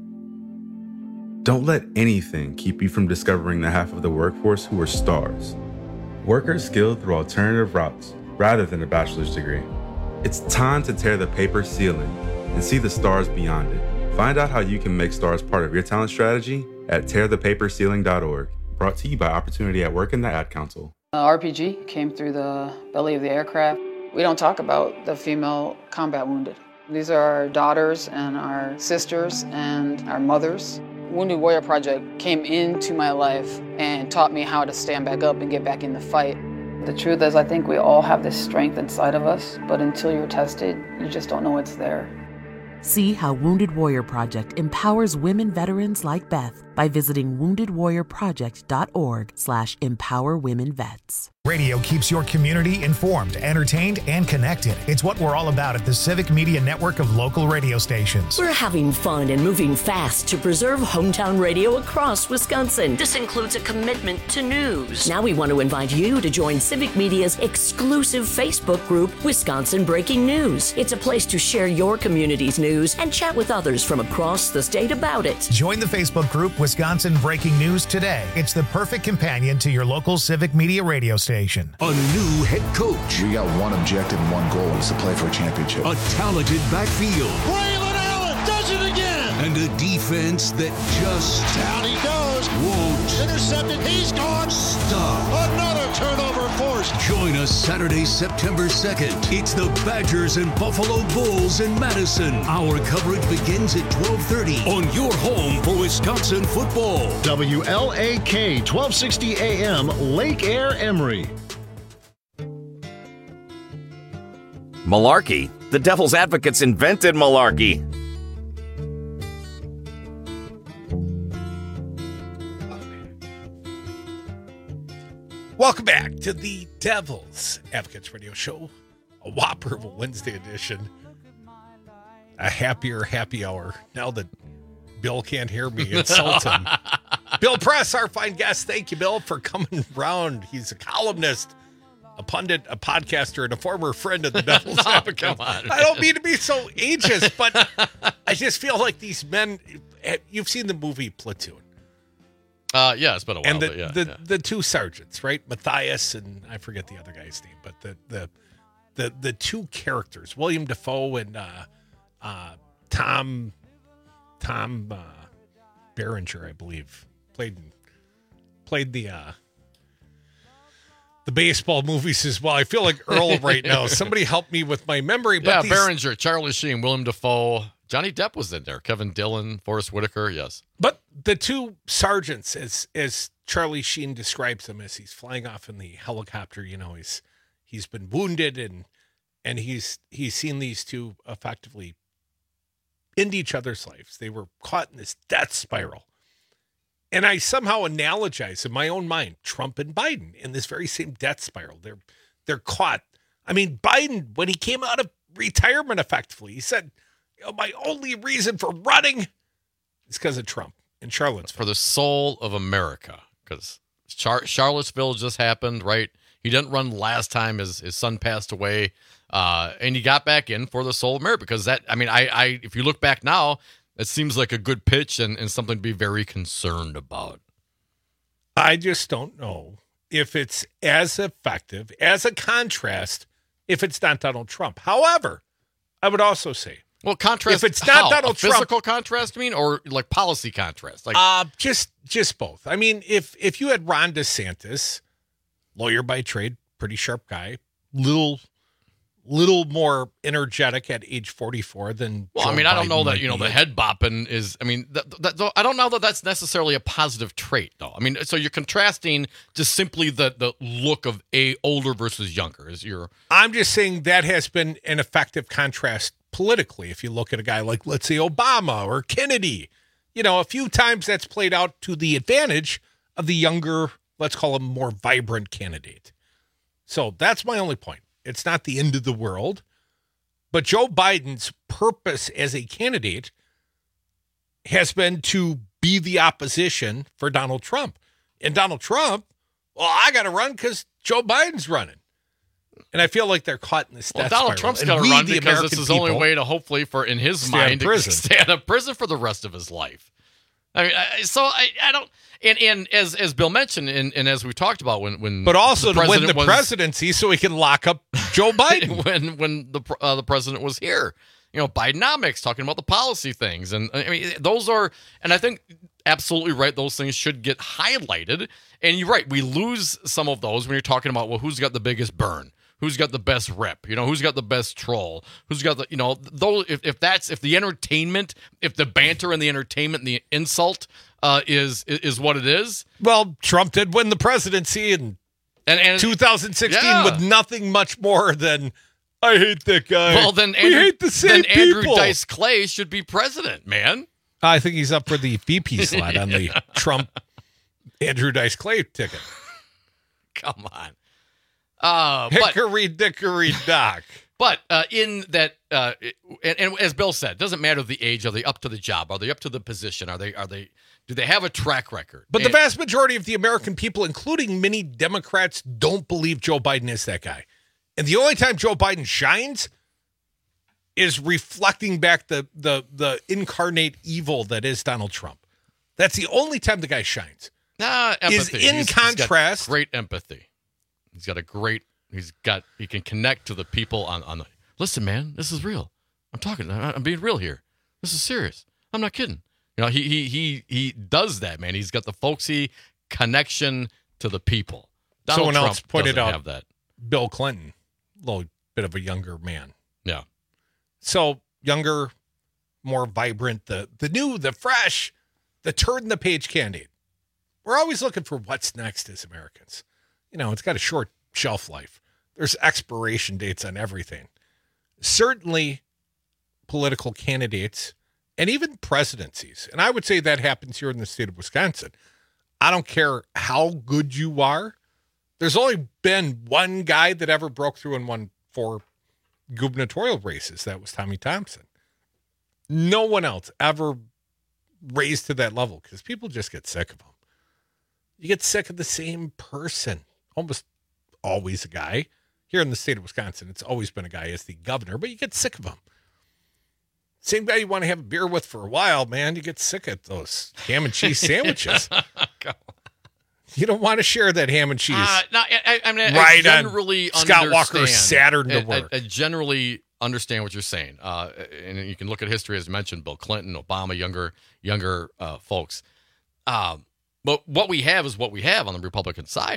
S17: Don't let anything keep you from discovering the half of the workforce who are stars. Workers skilled through alternative routes rather than a bachelor's degree. It's time to tear the paper ceiling and see the stars beyond it. Find out how you can make stars part of your talent strategy at tear the paper ceiling dot org. Brought to you by Opportunity at Work and the Ad Council.
S7: Uh, R P G came through the belly of the aircraft. We don't talk about the female combat wounded. These are our daughters and our sisters and our mothers. Wounded Warrior Project came into my life and taught me how to stand back up and get back in the fight. The truth is, I think we all have this strength inside of us, but until you're tested, you just don't know it's there.
S28: See how Wounded Warrior Project empowers women veterans like Beth by visiting wounded warrior project dot org slash empower women vets.
S1: Radio keeps your community informed, entertained, and connected. It's what we're all about at the Civic Media Network of local radio stations.
S19: We're having fun and moving fast to preserve hometown radio across Wisconsin. This includes a commitment to news. Now we want to invite you to join Civic Media's exclusive Facebook group, Wisconsin Breaking News. It's a place to share your community's news and chat with others from across the state about it.
S1: Join the Facebook group Wisconsin Breaking News today. It's the perfect companion to your local Civic Media radio station.
S29: A new head coach.
S30: We got one objective and one goal, is to play for a championship.
S29: A talented backfield.
S21: Braylon Allen does it again.
S29: And a defense that just
S21: down he goes.
S29: Won't
S21: intercepted. He's gone.
S29: Stop.
S21: Another turnover forced.
S29: Join us Saturday, September second. It's the Badgers and Buffalo Bulls in Madison. Our coverage begins at twelve thirty on your home for Wisconsin football.
S31: W L A K twelve sixty A M Lake Air Emery.
S27: Malarkey. The Devil's Advocates invented malarkey.
S22: Welcome back to the Devil's Advocates Radio Show, a whopper of a Wednesday edition, a happier happy hour. Now that Bill can't hear me insult him. Bill Press, our fine guest. Thank you, Bill, for coming around. He's a columnist, a pundit, a podcaster, and a former friend of the Devil's
S3: oh,
S22: Advocates. I don't mean to be so ageist, but I just feel like these men, you've seen the movie Platoon.
S3: Uh, yeah, it's been a while.
S22: And the,
S3: but yeah,
S22: the,
S3: yeah.
S22: the two sergeants, right? Matthias and I forget the other guy's name, but the the the, the two characters, William Dafoe and uh, uh, Tom Tom uh, Berenger, I believe, played played the uh, the baseball movies as well. I feel like Earl right now. Somebody help me with my memory. But
S3: yeah,
S22: these,
S3: Berenger, Charlie Sheen, Willem Dafoe, Johnny Depp was in there. Kevin Dillon, Forrest Whitaker, yes.
S22: But the two sergeants, as as Charlie Sheen describes them, as he's flying off in the helicopter, you know, he's he's been wounded and and he's he's seen these two effectively end each other's lives. They were caught in this death spiral. And I somehow analogize in my own mind Trump and Biden in this very same death spiral. They're they're caught. I mean, Biden, when he came out of retirement effectively, he said, you know, my only reason for running is because of Trump in Charlottesville.
S3: For the soul of America, because Char- Charlottesville just happened, right? He didn't run last time his, his son passed away, uh, and he got back in for the soul of America because that, I mean, I, I if you look back now, it seems like a good pitch and, and something to be very concerned about.
S22: I just don't know if it's as effective, as a contrast, if it's not Donald Trump. However, I would also say,
S3: well, contrast.
S22: If it's not
S3: how?
S22: Donald
S3: a
S22: Trump,
S3: physical contrast, you mean, or like policy contrast? Like,
S22: uh, just just both. I mean, if if you had Ron DeSantis, lawyer by trade, pretty sharp guy, little. little more energetic at age forty-four than
S3: well,
S22: Joe
S3: I mean, I don't
S22: Biden
S3: know that, you know,
S22: be.
S3: the head bopping is, I mean, that, that, I don't know that that's necessarily a positive trait, though. I mean, so you're contrasting just simply the, the look of a older versus younger. Is your
S22: I'm just saying that has been an effective contrast politically. If you look at a guy like, let's say, Obama or Kennedy, you know, a few times that's played out to the advantage of the younger, let's call him more vibrant candidate. So that's my only point. It's not the end of the world, but Joe Biden's purpose as a candidate has been to be the opposition for Donald Trump. And Donald Trump, well, I got to run because Joe Biden's running. And I feel like they're caught in this
S3: well,
S22: death
S3: Donald
S22: spiral.
S3: Trump's
S22: And
S3: got to
S22: we,
S3: run
S22: the
S3: because
S22: American
S3: this is the only
S22: people,
S3: way to hopefully, for in his
S22: stay out of
S3: mind,
S22: prison.
S3: to stay out of prison for the rest of his life. I mean, I, so I, I don't, and, and as as Bill mentioned, and, and as we talked about when when,
S22: but also
S3: the
S22: to win the
S3: was,
S22: presidency, so he can lock up Joe Biden
S3: when when the uh, the president was here. You know, Bidenomics, talking about the policy things, and I mean those are, and I think absolutely right. Those things should get highlighted. And you're right, we lose some of those when you're talking about, well, who's got the biggest burn. Who's got the best rep? You know, who's got the best troll? Who's got the, you know, those, if, if that's, if the entertainment, if the banter and the entertainment and the insult uh, is, is what it is.
S22: Well, Trump did win the presidency in
S3: and, and,
S22: two thousand sixteen
S3: yeah.
S22: with nothing much more than, I hate that guy.
S3: Well, then
S22: we
S3: Andrew,
S22: hate the same
S3: then
S22: people.
S3: Andrew Dice Clay should be president, man.
S22: I think he's up for the V P slot on the yeah. Trump Andrew Dice Clay ticket.
S3: Come on. Uh,
S22: Hickory but, dickory dock.
S3: But uh, in that, uh, and, and as Bill said, it doesn't matter the age. Are they up to the job? Are they up to the position? Are they? Are they? Do they have a track record?
S22: But
S3: and,
S22: the vast majority of the American people, including many Democrats, don't believe Joe Biden is that guy. And the only time Joe Biden shines is reflecting back the the the incarnate evil that is Donald Trump. That's the only time the guy shines.
S3: Nah, empathy.
S22: Is in
S3: he's,
S22: contrast,
S3: he's got great empathy. He's got a great. He's got. He can connect to the people on on the. Listen, man, this is real. I'm talking. I'm being real here. This is serious. I'm not kidding. You know, he he he he does that, man. He's got the folksy connection to the people. Donald
S22: Someone
S3: Trump
S22: else pointed out
S3: have that.
S22: Bill Clinton, a little bit of a younger man.
S3: Yeah.
S22: So younger, more vibrant, the the new, the fresh, the turn the page candidate. We're always looking for what's next as Americans. You know, it's got a short shelf life. There's expiration dates on everything. Certainly political candidates and even presidencies. And I would say that happens here in the state of Wisconsin. I don't care how good you are. There's only been one guy that ever broke through and won four gubernatorial races. That was Tommy Thompson. No one else ever raised to that level because people just get sick of him. You get sick of the same person. Almost always a guy. Here in the state of Wisconsin, it's always been a guy as the governor, but you get sick of him. Same guy you want to have a beer with for a while, man. You get sick of those ham and cheese sandwiches. You don't want to share that ham and cheese. Uh,
S3: no, I, I mean,
S22: right
S3: I generally
S22: on Scott Walker's Saturn to
S3: I,
S22: work.
S3: I, I generally understand what you're saying, uh, and you can look at history as you mentioned, Bill Clinton, Obama, younger younger uh, folks. Um, but what we have is what we have on the Republican side, man.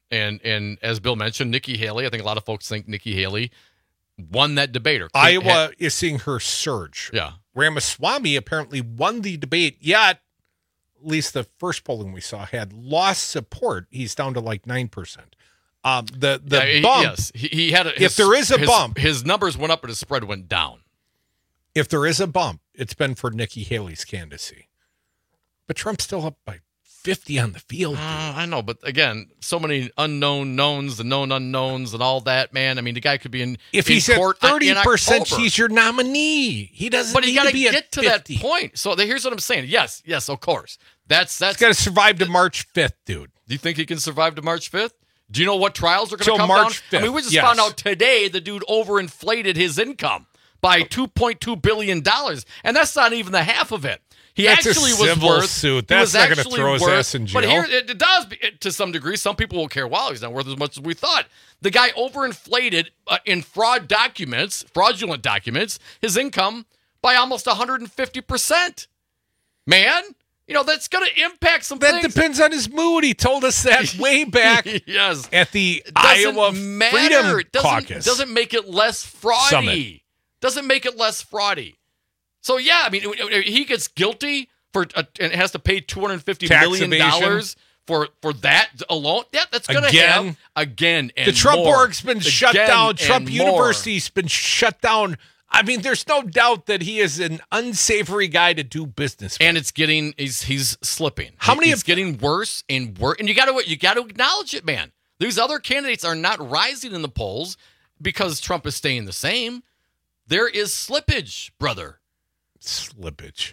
S3: And and as Bill mentioned, Nikki Haley, I think a lot of folks think Nikki Haley won that debate. Or
S22: Iowa
S3: had,
S22: is seeing her surge.
S3: Yeah.
S22: Ramaswamy apparently won the debate, yet, at least the first polling we saw, had lost support. He's down to like nine percent. Um, the the
S3: yeah,
S22: bump.
S3: Yes, he, he had a, his,
S22: if there is a
S3: his,
S22: bump.
S3: His numbers went up, but his spread went down.
S22: If there is a bump, it's been for Nikki Haley's candidacy. But Trump's still up by fifty on the field.
S3: Uh, I know, but again, so many unknown knowns, the known unknowns, and all that. Man, I mean, the guy could be in.
S22: If
S3: in
S22: he's
S3: court
S22: at thirty percent,
S3: October.
S22: he's your nominee. He doesn't.
S3: But he
S22: got to
S3: get
S22: at
S3: to
S22: fifty.
S3: that point. So the, here's what I'm saying. Yes, yes, of course. That's that's.
S22: He's got to survive to March fifth, dude.
S3: Do you think he can survive to March fifth? Do you know what trials are going to
S22: Till
S3: come
S22: March
S3: down?
S22: fifth,
S3: I mean, we just
S22: yes.
S3: found out today the dude overinflated his income by two point two billion dollars, and that's not even the half of it. He
S22: That's a
S3: actually was
S22: civil
S3: worth.
S22: suit.
S3: he was
S22: That's not gonna
S3: actually
S22: throw his
S3: worth-
S22: ass in jail.
S3: But here it, it does it, to some degree. Some people will care. Wow, he's not worth as much as we thought. The guy overinflated uh, in fraud documents, fraudulent documents, his income by almost one hundred fifty percent. Man, you know that's going to impact some
S22: That
S3: things.
S22: depends on his mood. He told us that way back
S3: yes.
S22: at the
S3: It doesn't
S22: Iowa
S3: matter.
S22: Freedom
S3: It doesn't,
S22: Caucus.
S3: doesn't make it less fraudy.
S22: Summit.
S3: Doesn't make it less fraudy. So yeah, I mean, he gets guilty for uh, and has to pay two hundred fifty
S22: Tax
S3: million
S22: evasion.
S3: dollars for for that alone. Yeah, that's going to
S22: Again.
S3: have again and
S22: the Trump
S3: more.
S22: org's been shut
S3: Again
S22: down.
S3: and
S22: Trump
S3: more.
S22: University's been shut down. I mean, there's no doubt that he is an unsavory guy to do business with.
S3: And it's getting he's he's slipping.
S22: How many
S3: It's
S22: of-
S3: getting worse and worse. And you got to you got to acknowledge it, man. These other candidates are not rising in the polls because Trump is staying the same. There is slippage, brother.
S22: Slippage.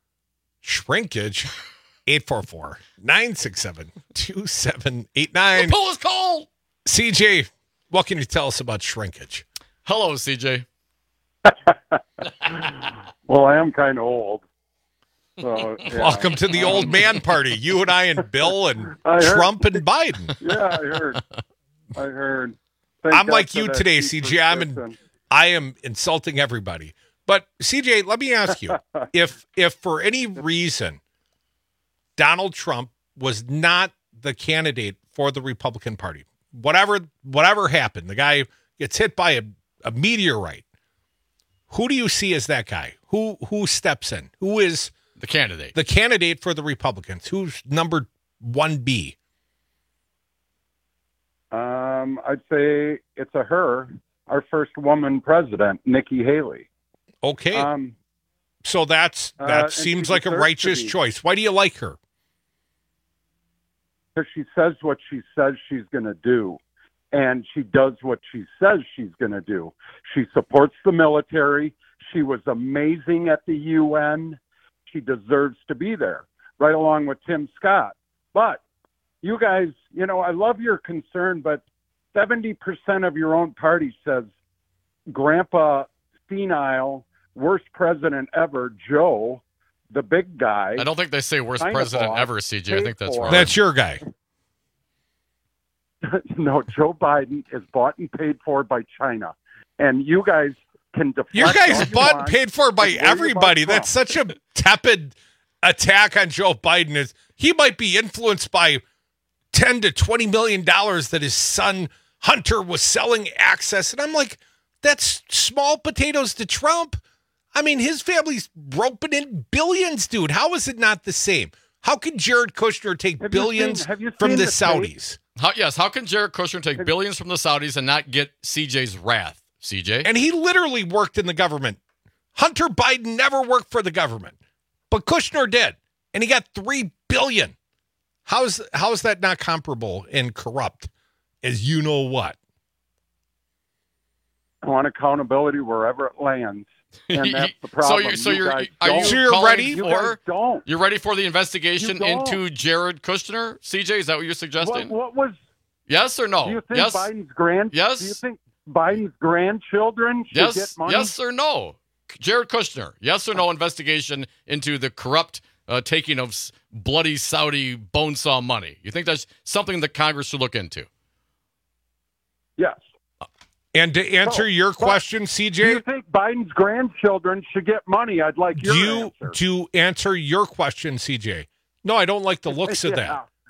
S22: Shrinkage. eight four four, nine six seven, two seven eight nine.
S3: The pool is cold.
S22: C J, what can you tell us about shrinkage?
S3: Hello, C J.
S2: Well, I am kind of old. So, yeah.
S22: Welcome to the old man party. You and I and Bill and
S2: I heard-
S22: Trump and Biden.
S2: Yeah, I heard. I heard. Thank
S22: I'm
S2: God
S22: like
S2: for
S22: you
S2: that
S22: today,
S2: deep
S22: C J. I'm in,
S2: prescription.
S22: I am insulting everybody. But C J, let me ask you, if if for any reason Donald Trump was not the candidate for the Republican Party, whatever whatever happened, the guy gets hit by a, a meteorite. Who do you see as that guy? Who who steps in? Who is
S3: the candidate?
S22: The candidate for the Republicans. Who's number one B?
S2: Um, I'd say it's a her, our first woman president, Nikki Haley.
S22: Okay.
S2: Um,
S22: so that's
S2: uh,
S22: that
S2: and
S22: seems
S2: she
S22: like a
S2: deserves to
S22: righteous
S2: be.
S22: choice. Why do you like her?
S2: Because she says what she says she's going to do, and she does what she says she's going to do. She supports the military. She was amazing at the U N. She deserves to be there, right along with Tim Scott. But you guys, you know, I love your concern, but seventy percent of your own party says Grandpa senile, worst president ever, Joe, the big guy.
S3: I don't think they say worst
S2: China
S3: president
S2: boss,
S3: ever, C J. I think that's
S2: paid for.
S3: wrong.
S22: That's your guy.
S2: No, Joe Biden is bought and paid for by China. And you guys can deflect
S22: Your guy's
S2: all you
S22: bought and
S2: want,
S22: paid for by
S2: but worry about
S22: everybody.
S2: Trump.
S22: That's such a tepid attack on Joe Biden. Is he might be influenced by ten to twenty million dollars that his son Hunter was selling access, and I'm like, that's small potatoes to Trump. I mean, his family's roping in billions, dude. How is it not the same? How can Jared Kushner take
S2: Have you
S22: billions
S2: seen- have you
S22: from
S2: seen
S22: the
S2: the tape?
S22: Saudis?
S3: How, yes, how can Jared Kushner take billions from the Saudis and not get C J's wrath, C J?
S22: And he literally worked in the government. Hunter Biden never worked for the government, but Kushner did, and he got three billion dollars. How's how is that not comparable and corrupt as you know what?
S2: I want accountability wherever it lands. And that's the problem.
S3: So you're, so
S2: You
S3: you're,
S2: guys
S3: are you
S2: don't.
S22: So you're
S3: calling
S22: ready
S2: You
S3: for?
S2: guys don't.
S3: You're ready for the investigation
S2: You don't.
S3: into Jared Kushner, C J? Is that what you're suggesting?
S2: What, what was?
S3: Yes or no?
S2: Do you think
S3: yes.
S2: Biden's grand?
S3: Yes.
S2: Do you think Biden's grandchildren should
S3: Yes.
S2: get money?
S3: Yes or no? Jared Kushner. Yes or no? Investigation into the corrupt uh, taking of s- bloody Saudi bone saw money. You think that's something that Congress should look into?
S2: Yes.
S22: And to answer
S2: So,
S22: your
S2: what-
S22: question, C
S2: Do you
S22: J,
S2: think Biden's grandchildren should get money? I'd like your
S22: do you
S2: answer.
S22: to answer your question, C J? No, I don't like the looks of that.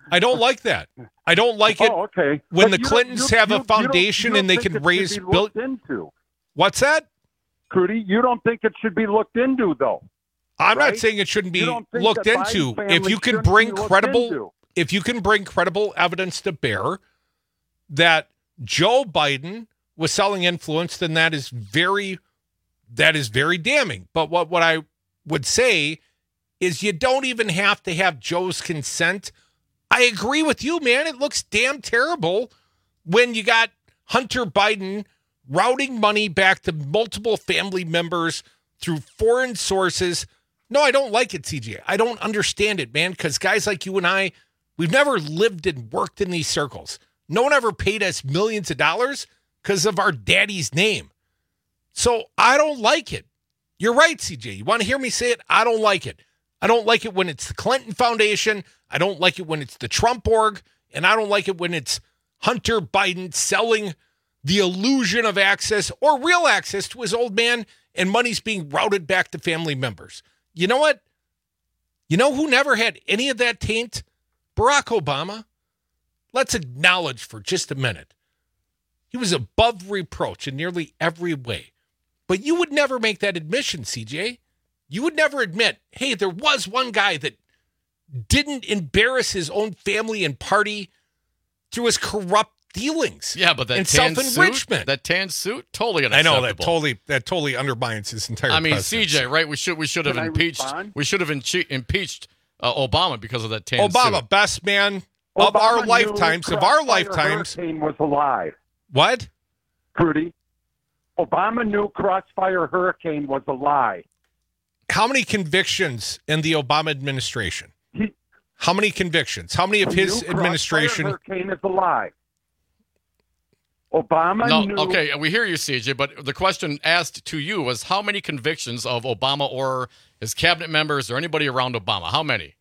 S22: I don't like that. I don't like it
S2: Oh, okay.
S22: when
S2: But
S22: the
S2: you
S22: Clintons
S2: don't- you-
S22: have
S2: you-
S22: a
S2: you don't-
S22: foundation
S2: you don't
S22: and they
S2: think
S22: can
S2: it should
S22: raise
S2: be
S22: bill.
S2: looked into.
S22: What's that?
S2: Crudy, you don't think it should be looked into, though?
S22: I'm
S2: right?
S22: not saying it shouldn't be
S2: You don't think
S22: looked
S2: the Biden
S22: into.
S2: family
S22: If you can
S2: shouldn't
S22: bring
S2: be looked
S22: credible,
S2: into?
S22: if you can bring credible evidence to bear that Joe Biden was selling influence, then that is very, that is very damning. But what, what I would say is you don't even have to have Joe's consent. I agree with you, man. It looks damn terrible when you got Hunter Biden routing money back to multiple family members through foreign sources. No, I don't like it, C J. I don't understand it, man, because guys like you and I, we've never lived and worked in these circles. No one ever paid us millions of dollars because of our daddy's name. So I don't like it. You're right, C J. You want to hear me say it? I don't like it. I don't like it when it's the Clinton Foundation. I don't like it when it's the Trump org. And I don't like it when it's Hunter Biden selling the illusion of access or real access to his old man and money's being routed back to family members. You know what? You know who never had any of that taint? Barack Obama. Let's acknowledge for just a minute. He was above reproach in nearly every way. But you would never make that admission, C J. You would never admit, hey, there was one guy that didn't embarrass his own family and party through his corrupt dealings.
S3: Yeah, but that
S22: and
S3: tan
S22: self-enrichment.
S3: suit, that tan suit, totally
S22: I
S3: unacceptable.
S22: know that totally that totally undermines his entire.
S3: I mean,
S22: presidency.
S3: C J, right? We should we should have
S22: Can I
S3: impeached.
S22: respond?
S3: We should have imche- impeached uh, Obama because of that tan
S22: Obama,
S3: suit.
S22: best man of
S2: Obama
S22: our
S2: knew
S22: lifetimes, of our
S2: Crossfire
S22: lifetimes.
S2: Hurricane was a lie.
S22: What?
S2: Crudy. Obama knew Crossfire Hurricane was a lie.
S22: How many convictions in the Obama administration?
S2: He,
S22: How many convictions? How many of
S2: He
S22: his
S2: knew
S22: administration?
S2: Crossfire Hurricane is a lie. Obama
S3: No,
S2: knew.
S3: okay, we hear you, C J, but the question asked to you was how many convictions of Obama or his cabinet members or anybody around Obama? How many?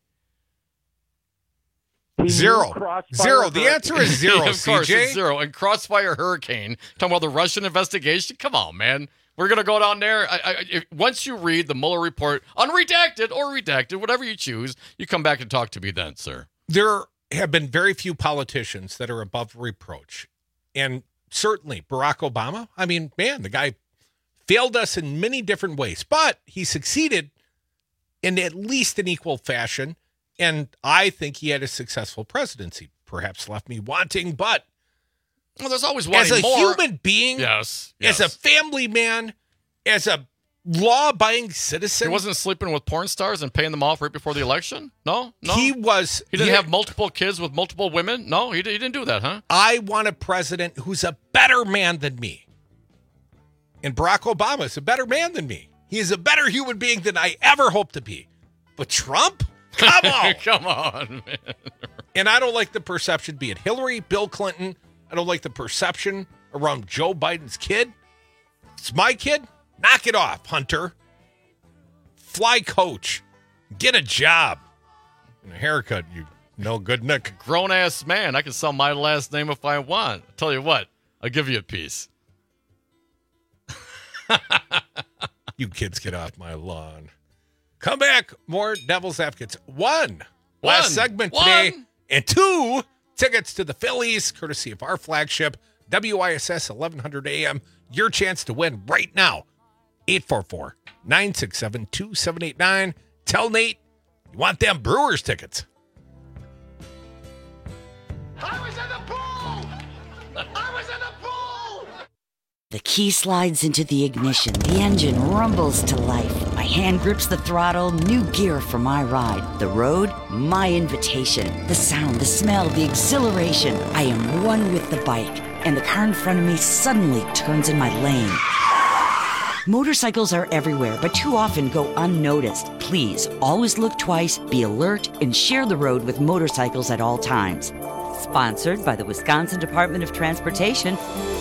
S22: Zero. Zero. The answer is zero,
S3: of course,
S22: C J.
S3: it's zero. And Crossfire Hurricane, talking about the Russian investigation? Come on, man. We're going to go down there. I, I, if, once you read the Mueller report, unredacted or redacted, whatever you choose, you come back and talk to me then, sir.
S22: There have been very few politicians that are above reproach. And certainly Barack Obama, I mean, man, the guy failed us in many different ways, but he succeeded in at least an equal fashion. And I think he had a successful presidency. Perhaps left me wanting, but
S3: well, there's always
S22: as a
S3: more.
S22: human being,
S3: yes,
S22: as
S3: yes.
S22: a family man, as a law-abiding citizen.
S3: He wasn't sleeping with porn stars and paying them off right before the election? No? No?
S22: He was.
S3: He didn't
S22: he-
S3: have multiple kids with multiple women? No, he, he didn't do that, huh?
S22: I want a president who's a better man than me. And Barack Obama is a better man than me. He is a better human being than I ever hope to be. But Trump? Come on.
S3: Come on, man.
S22: And I don't like the perception, be it Hillary, Bill Clinton. I don't like the perception around Joe Biden's kid. It's my kid. Knock it off, Hunter. Fly coach. Get a job. And a haircut, you no good Nick.
S3: Grown ass man. I can sell my last name if I want. I'll tell you what, I'll give you a piece.
S22: You kids get off my lawn. Come back. More Devil's Advocates. One. Last
S3: One.
S22: segment
S3: One.
S22: today. And two tickets to the Phillies, courtesy of our flagship, W I S S eleven hundred A M. Your chance to win right now. eight four four, nine six seven, two seven eight nine. Tell Nate you want them Brewers tickets.
S21: I was in the pool! I was in the pool!
S4: The key slides into the ignition. The engine rumbles to life. My hand grips the throttle. New gear for my ride. The road, my invitation. The sound, the smell, the exhilaration. I am one with the bike. And the car in front of me suddenly turns in my lane. Motorcycles are everywhere, but too often go unnoticed. Please, always look twice, be alert, and share the road with motorcycles at all times. Sponsored by the Wisconsin Department of Transportation.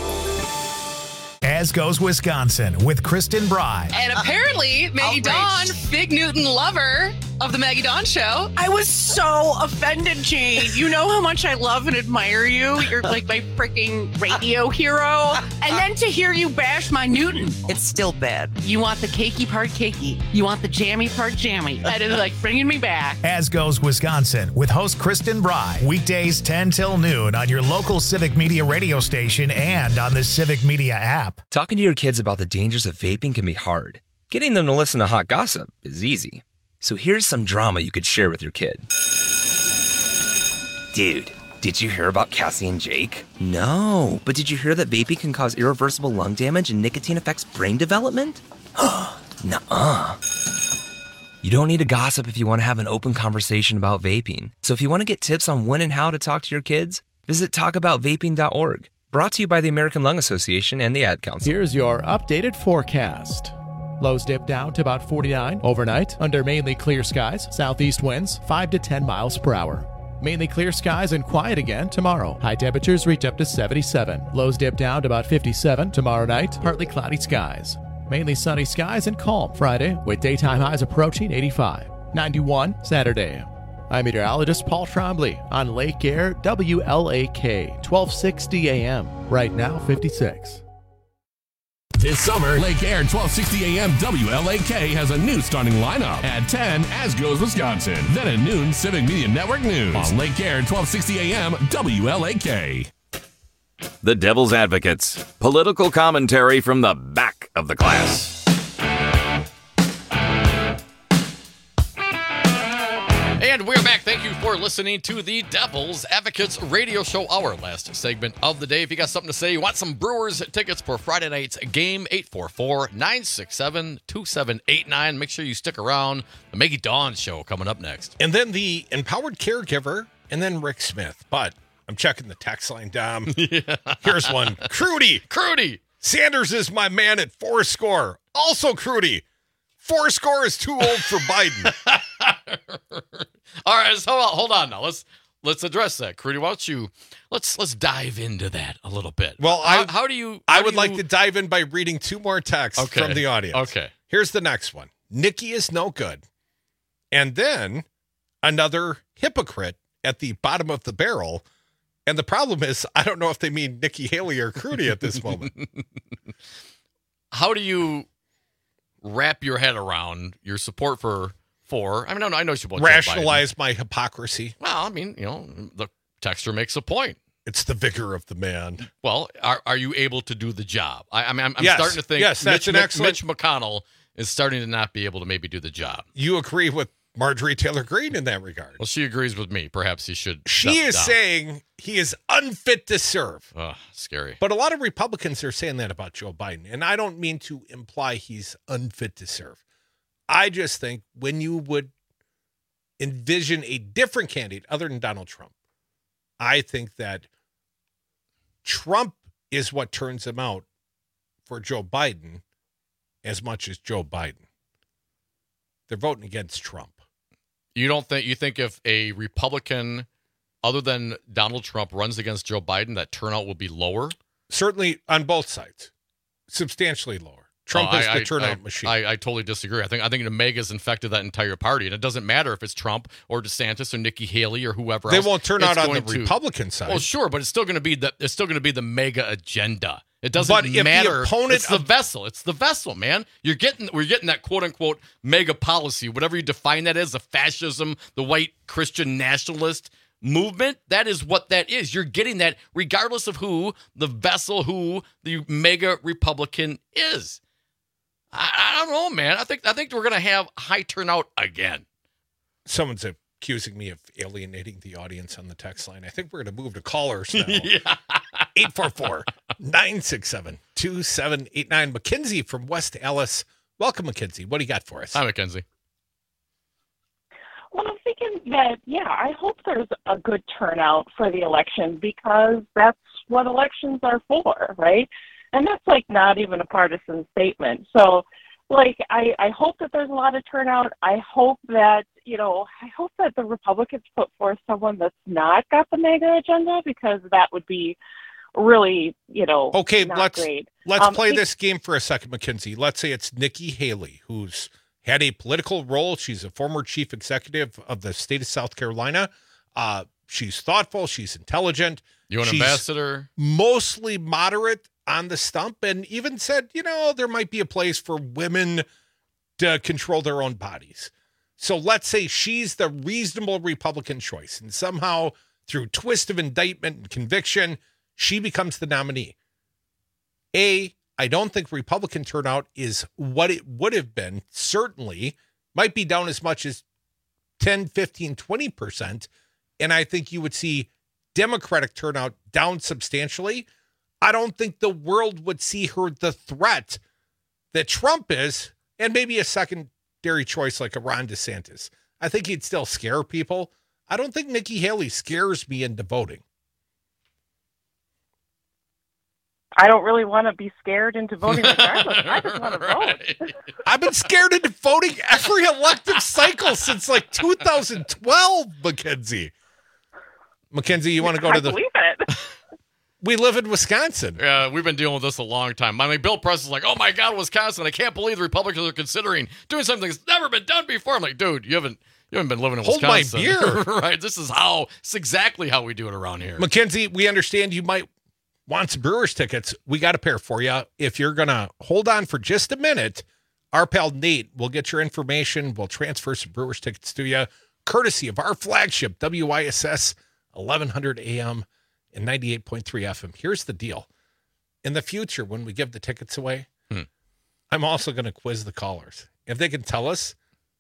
S1: As goes Wisconsin with Kristen Bry.
S5: And apparently, Maggie Dawn, Fig Newton lover, of the Maggie Dawn Show.
S6: I was so offended, Jane. You know how much I love and admire you. You're like my freaking radio hero. And then to hear you bash my Newton. It's still bad. You want the cakey part cakey. You want the jammy part jammy. That is like bringing me back.
S1: As Goes Wisconsin with host Kristen Bry. Weekdays ten till noon on your local Civic Media radio station and on the Civic Media app.
S8: Talking to your kids about the dangers of vaping can be hard. Getting them to listen to hot gossip is easy. So here's some drama you could share with your kid. Dude, did you hear about Cassie and Jake? No, but did you hear that vaping can cause irreversible lung damage and nicotine affects brain development? Nuh-uh. You don't need to gossip if you want to have an open conversation about vaping. So if you want to get tips on when and how to talk to your kids, visit talk about vaping dot org. Brought to you by the American Lung Association and the Ad Council.
S11: Here's your updated forecast. Lows dip down to about forty-nine overnight under mainly clear skies. Southeast winds five to ten miles per hour. Mainly clear skies and quiet again tomorrow. High temperatures reach up to seventy-seven. Lows dip down to about fifty-seven tomorrow night. Partly cloudy skies. Mainly sunny skies and calm Friday with daytime highs approaching eighty-five. ninety-one Saturday. I'm meteorologist Paul Trombley on Lake Air W L A K twelve sixty A M. Right now fifty-six.
S12: This summer, Lake Air twelve sixty A M W L A K has a new starting lineup. At ten, As Goes Wisconsin. Then at noon, Civic Media Network News. On Lake Air twelve sixty A M W L A K.
S27: The Devil's Advocates. Political commentary from the back of the class.
S3: And we're back. Thank you for listening to the Devil's Advocates radio show, our last segment of the day. If you got something to say, you want some Brewers tickets for Friday night's game, eight four four, nine six seven, two seven eight nine. Make sure you stick around. The Maggie Dawn Show coming up next.
S22: And then the Empowered Caregiver, and then Rick Smith. But I'm checking the text line, Dom. Yeah. Here's one. Crudy.
S3: Crudy.
S22: Sanders is my man at four score. Also, Crudy. Four score is too old for Biden.
S3: All right, so hold on now. Let's let's address that, Crudy. Why don't you let's let's dive into that a little bit.
S22: Well,
S3: how,
S22: I
S3: how do you?
S22: How
S3: I
S22: would
S3: you...
S22: like to dive in by reading two more texts
S3: okay.
S22: from the audience.
S3: Okay.
S22: Here's the next one. Nikki is no good, and then another hypocrite at the bottom of the barrel. And the problem is, I don't know if they mean Nikki Haley or Crudy at this moment.
S3: How do you wrap your head around your support for for? I mean, I know, I know you support
S22: rationalize my hypocrisy.
S3: Well, I mean, you know, the texter makes a point.
S22: It's the vigor of the man.
S3: Well, are are you able to do the job? I, I mean, I'm, I'm
S22: yes.
S3: starting to think
S22: yes, that's
S3: Mitch,
S22: an excellent...
S3: Mitch McConnell is starting to not be able to maybe do the job.
S22: You agree with Marjorie Taylor Greene in that regard?
S3: Well, she agrees with me. Perhaps he should.
S22: She is
S3: down.
S22: saying he is unfit to serve.
S3: Ugh, scary.
S22: But a lot of Republicans are saying that about Joe Biden. And I don't mean to imply he's unfit to serve. I just think when you would envision a different candidate other than Donald Trump, I think that Trump is what turns him out for Joe Biden as much as Joe Biden. They're voting against Trump.
S3: You don't think you think if a Republican other than Donald Trump runs against Joe Biden, that turnout will be lower?
S22: Certainly on both sides. Substantially lower. Trump
S3: oh,
S22: is
S3: I,
S22: the turnout
S3: I,
S22: machine.
S3: I, I totally disagree. I think I think the MAGA's infected that entire party, and it doesn't matter if it's Trump or DeSantis or Nikki Haley or whoever
S22: they
S3: else.
S22: They won't turn out on the
S3: to,
S22: Republican side.
S3: Well, sure, but it's still going to be the it's still going to be the MAGA agenda. It doesn't
S22: but if
S3: matter.
S22: The opponent
S3: it's the of, vessel. It's the vessel, man. You're getting we're getting that quote unquote MAGA policy, whatever you define that as, the fascism, the white Christian nationalist movement. That is what that is. You're getting that regardless of who the vessel, who the MAGA Republican is. I, I don't know, man. I think I think we're gonna have high turnout again.
S22: Someone's accusing me of alienating the audience on the text line. I think we're going to move to callers now.
S3: Yeah.
S22: eight four four, nine six seven, two seven eight nine. Mackenzie from West Allis. Welcome, Mackenzie. What do you got for us?
S3: Hi, Mackenzie.
S18: Well, I'm thinking that, yeah, I hope there's a good turnout for the election because that's what elections are for, right? And that's, like, not even a partisan statement. So, like, I, I hope that there's a lot of turnout. I hope that, you know, I hope that the Republicans put forth someone that's not got the MAGA agenda because that would be really, you know,
S22: okay,
S18: not
S22: let's,
S18: great.
S22: Let's
S18: um,
S22: play
S18: it,
S22: this game for a second, Mackenzie. Let's say it's Nikki Haley, who's had a political role. She's a former chief executive of the state of South Carolina. Uh, she's thoughtful. She's intelligent.
S3: You an
S22: she's
S3: ambassador?
S22: Mostly moderate on the stump, and even said, you know, there might be a place for women to control their own bodies. So let's say she's the reasonable Republican choice, and somehow through twist of indictment and conviction, she becomes the nominee. A, I don't think Republican turnout is what it would have been. Certainly might be down as much as ten, fifteen, twenty percent. And I think you would see Democratic turnout down substantially. I don't think the world would see her the threat that Trump is, and maybe a secondary choice like a Ron DeSantis. I think he'd still scare people. I don't think Nikki Haley scares me into voting.
S18: I don't really want to be scared into voting regardless. I just want to vote.
S22: I've been scared into voting every elective cycle since like two thousand twelve, Mackenzie. Mackenzie, you want to go
S18: I
S22: to the...
S18: believe it.
S22: We live in Wisconsin.
S3: Yeah, we've been dealing with this a long time. I mean, Bill Press is like, oh my God, Wisconsin, I can't believe the Republicans are considering doing something that's never been done before. I'm like, dude, you haven't you haven't been living in
S22: Hold
S3: Wisconsin.
S22: my beer.
S3: Right, this is how, it's exactly how we do it around here.
S22: Mackenzie, we understand you might want some Brewers tickets. We got a pair for you. If you're going to hold on for just a minute, our pal Nate will get your information. We'll transfer some Brewers tickets to you, courtesy of our flagship, W I S S eleven hundred A M and ninety-eight point three F M. Here's the deal. In the future, when we give the tickets away,
S3: hmm.
S22: I'm also going to quiz the callers. If they can tell us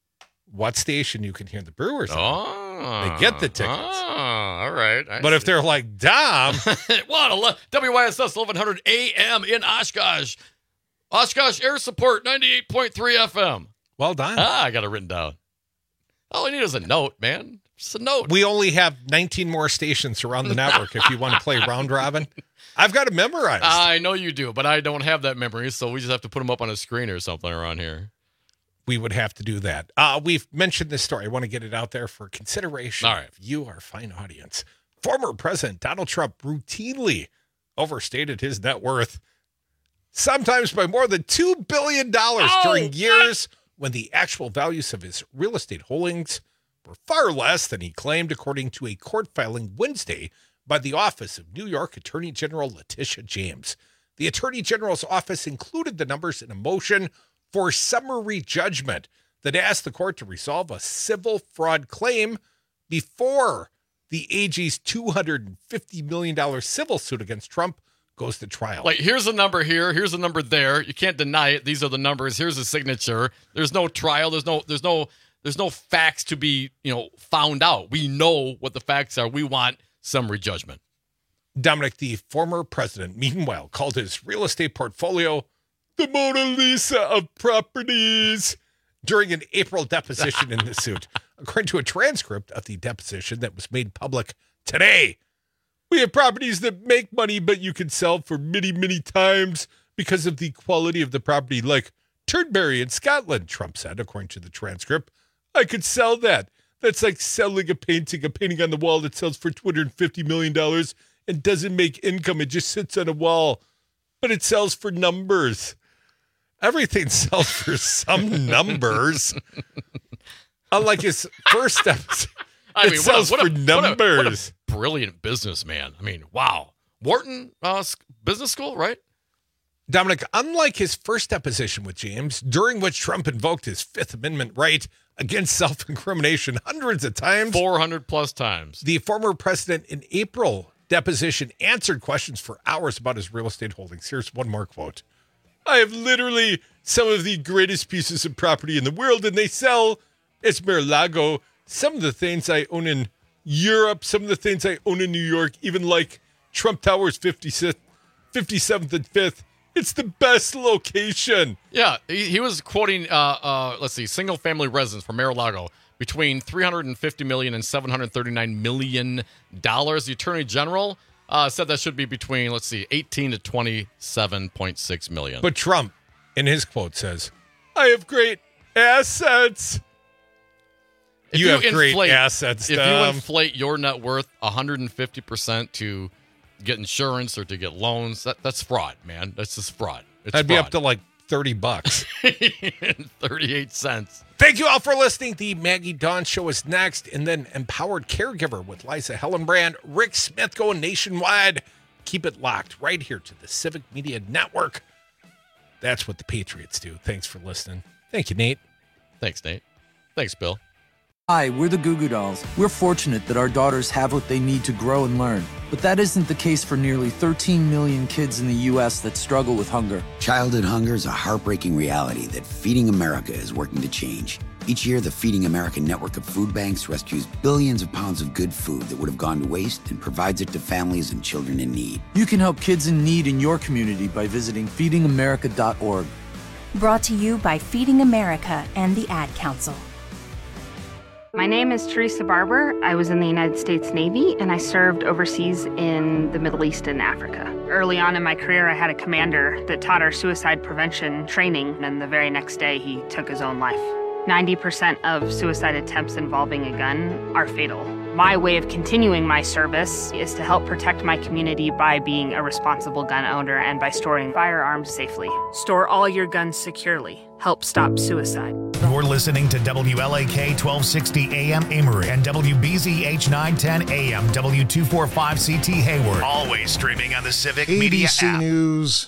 S22: what station you can hear the Brewers on,
S3: oh,
S22: they get the tickets.
S3: Oh, all right. I
S22: but
S3: see.
S22: if they're like, Dom.
S3: What? W I S S eleven hundred A M in Oshkosh. Oshkosh Air Support ninety-eight point three F M.
S22: Well done.
S3: Ah, I got it written down. All I need is a note, man. Just a note.
S22: We only have nineteen more stations around the network if you want to play round robin. I've got it memorized.
S3: I know you do, but I don't have that memory, so we just have to put them up on a screen or something around here.
S22: We would have to do that. Uh, we've mentioned this story. I want to get it out there for consideration.
S3: All right.
S22: You, our fine audience. Former President Donald Trump routinely overstated his net worth, sometimes by more than two billion dollars
S3: oh,
S22: during years when the actual values of his real estate holdings were far less than he claimed, according to a court filing Wednesday by the office of New York Attorney General Letitia James. The Attorney General's office included the numbers in a motion for summary judgment that asked the court to resolve a civil fraud claim before the A G's two hundred fifty million dollars civil suit against Trump goes to trial.
S3: Like, here's a number here, here's a number there. You can't deny it. These are the numbers. Here's a signature. There's no trial. There's no, there's no, there's no facts to be, you know, found out. We know what the facts are. We want summary judgment.
S22: Dominic, the former president, meanwhile, called his real estate portfolio the Mona Lisa of properties during an April deposition in the suit. According to a transcript of the deposition that was made public today, we have properties that make money, but you can sell for many, many times because of the quality of the property, like Turnberry in Scotland, Trump said, according to the transcript. I could sell that. That's like selling a painting, a painting on the wall that sells for two hundred fifty million dollars and doesn't make income. It just sits on a wall, but it sells for numbers. Everything sells for some numbers. Unlike his first episode,
S3: I mean,
S22: it sells
S3: what a,
S22: for
S3: what a,
S22: numbers.
S3: What a, what a brilliant businessman. I mean, wow. Wharton uh, Business School, right?
S22: Dominic, unlike his first deposition with James, during which Trump invoked his Fifth Amendment right against self-incrimination hundreds of times.
S3: four hundred plus times.
S22: The former president in April deposition answered questions for hours about his real estate holdings. Here's one more quote. I have literally some of the greatest pieces of property in the world, and they sell as Mar-a-Lago. Some of the things I own in Europe, some of the things I own in New York, even like Trump Towers fifty-sixth, fifty-seventh and fifth. It's the best location.
S3: Yeah, he, he was quoting, uh, uh, let's see, single-family residence from Mar-a-Lago between three hundred fifty million dollars and seven hundred thirty-nine million dollars. The Attorney General uh, said that should be between, let's see, eighteen to twenty-seven point six million dollars.
S22: But Trump, in his quote, says, I have great assets.
S3: If
S22: you,
S3: you
S22: have
S3: inflate,
S22: great assets,
S3: If
S22: Dom.
S3: you inflate your net worth one hundred fifty percent to get insurance or to get loans, that, that's fraud, man. That's just fraud. It's
S22: That'd be
S3: fraud.
S22: up to like thirty bucks.
S3: thirty-eight cents.
S22: Thank you all for listening. The Maggie Dawn Show is next, and then Empowered Caregiver with Liza Hillenbrand, Rick Smith going nationwide. Keep it locked right here to the Civic Media Network. That's what the Patriots do. Thanks for listening. Thank you, Nate.
S3: Thanks, Nate. Thanks, Bill.
S5: Hi, we're the Goo Goo Dolls. We're fortunate that our daughters have what they need to grow and learn. But that isn't the case for nearly thirteen million kids in the U S that struggle with hunger.
S9: Childhood hunger is a heartbreaking reality that Feeding America is working to change. Each year, the Feeding America network of food banks rescues billions of pounds of good food that would have gone to waste and provides it to families and children in need.
S5: You can help kids in need in your community by visiting feeding america dot org.
S10: Brought to you by Feeding America and the Ad Council.
S13: My name is Teresa Barber. I was in the United States Navy, and I served overseas in the Middle East and Africa. Early on in my career, I had a commander that taught our suicide prevention training, and the very next day, he took his own life. ninety percent of suicide attempts involving a gun are fatal. My way of continuing my service is to help protect my community by being a responsible gun owner and by storing firearms safely. Store all your guns securely. Help stop suicide.
S1: You're listening to W L A K twelve sixty A M Amory and W B Z H nine ten A M W two forty-five C T Hayward. Always streaming on the Civic Media
S31: A B C
S1: app.
S31: News.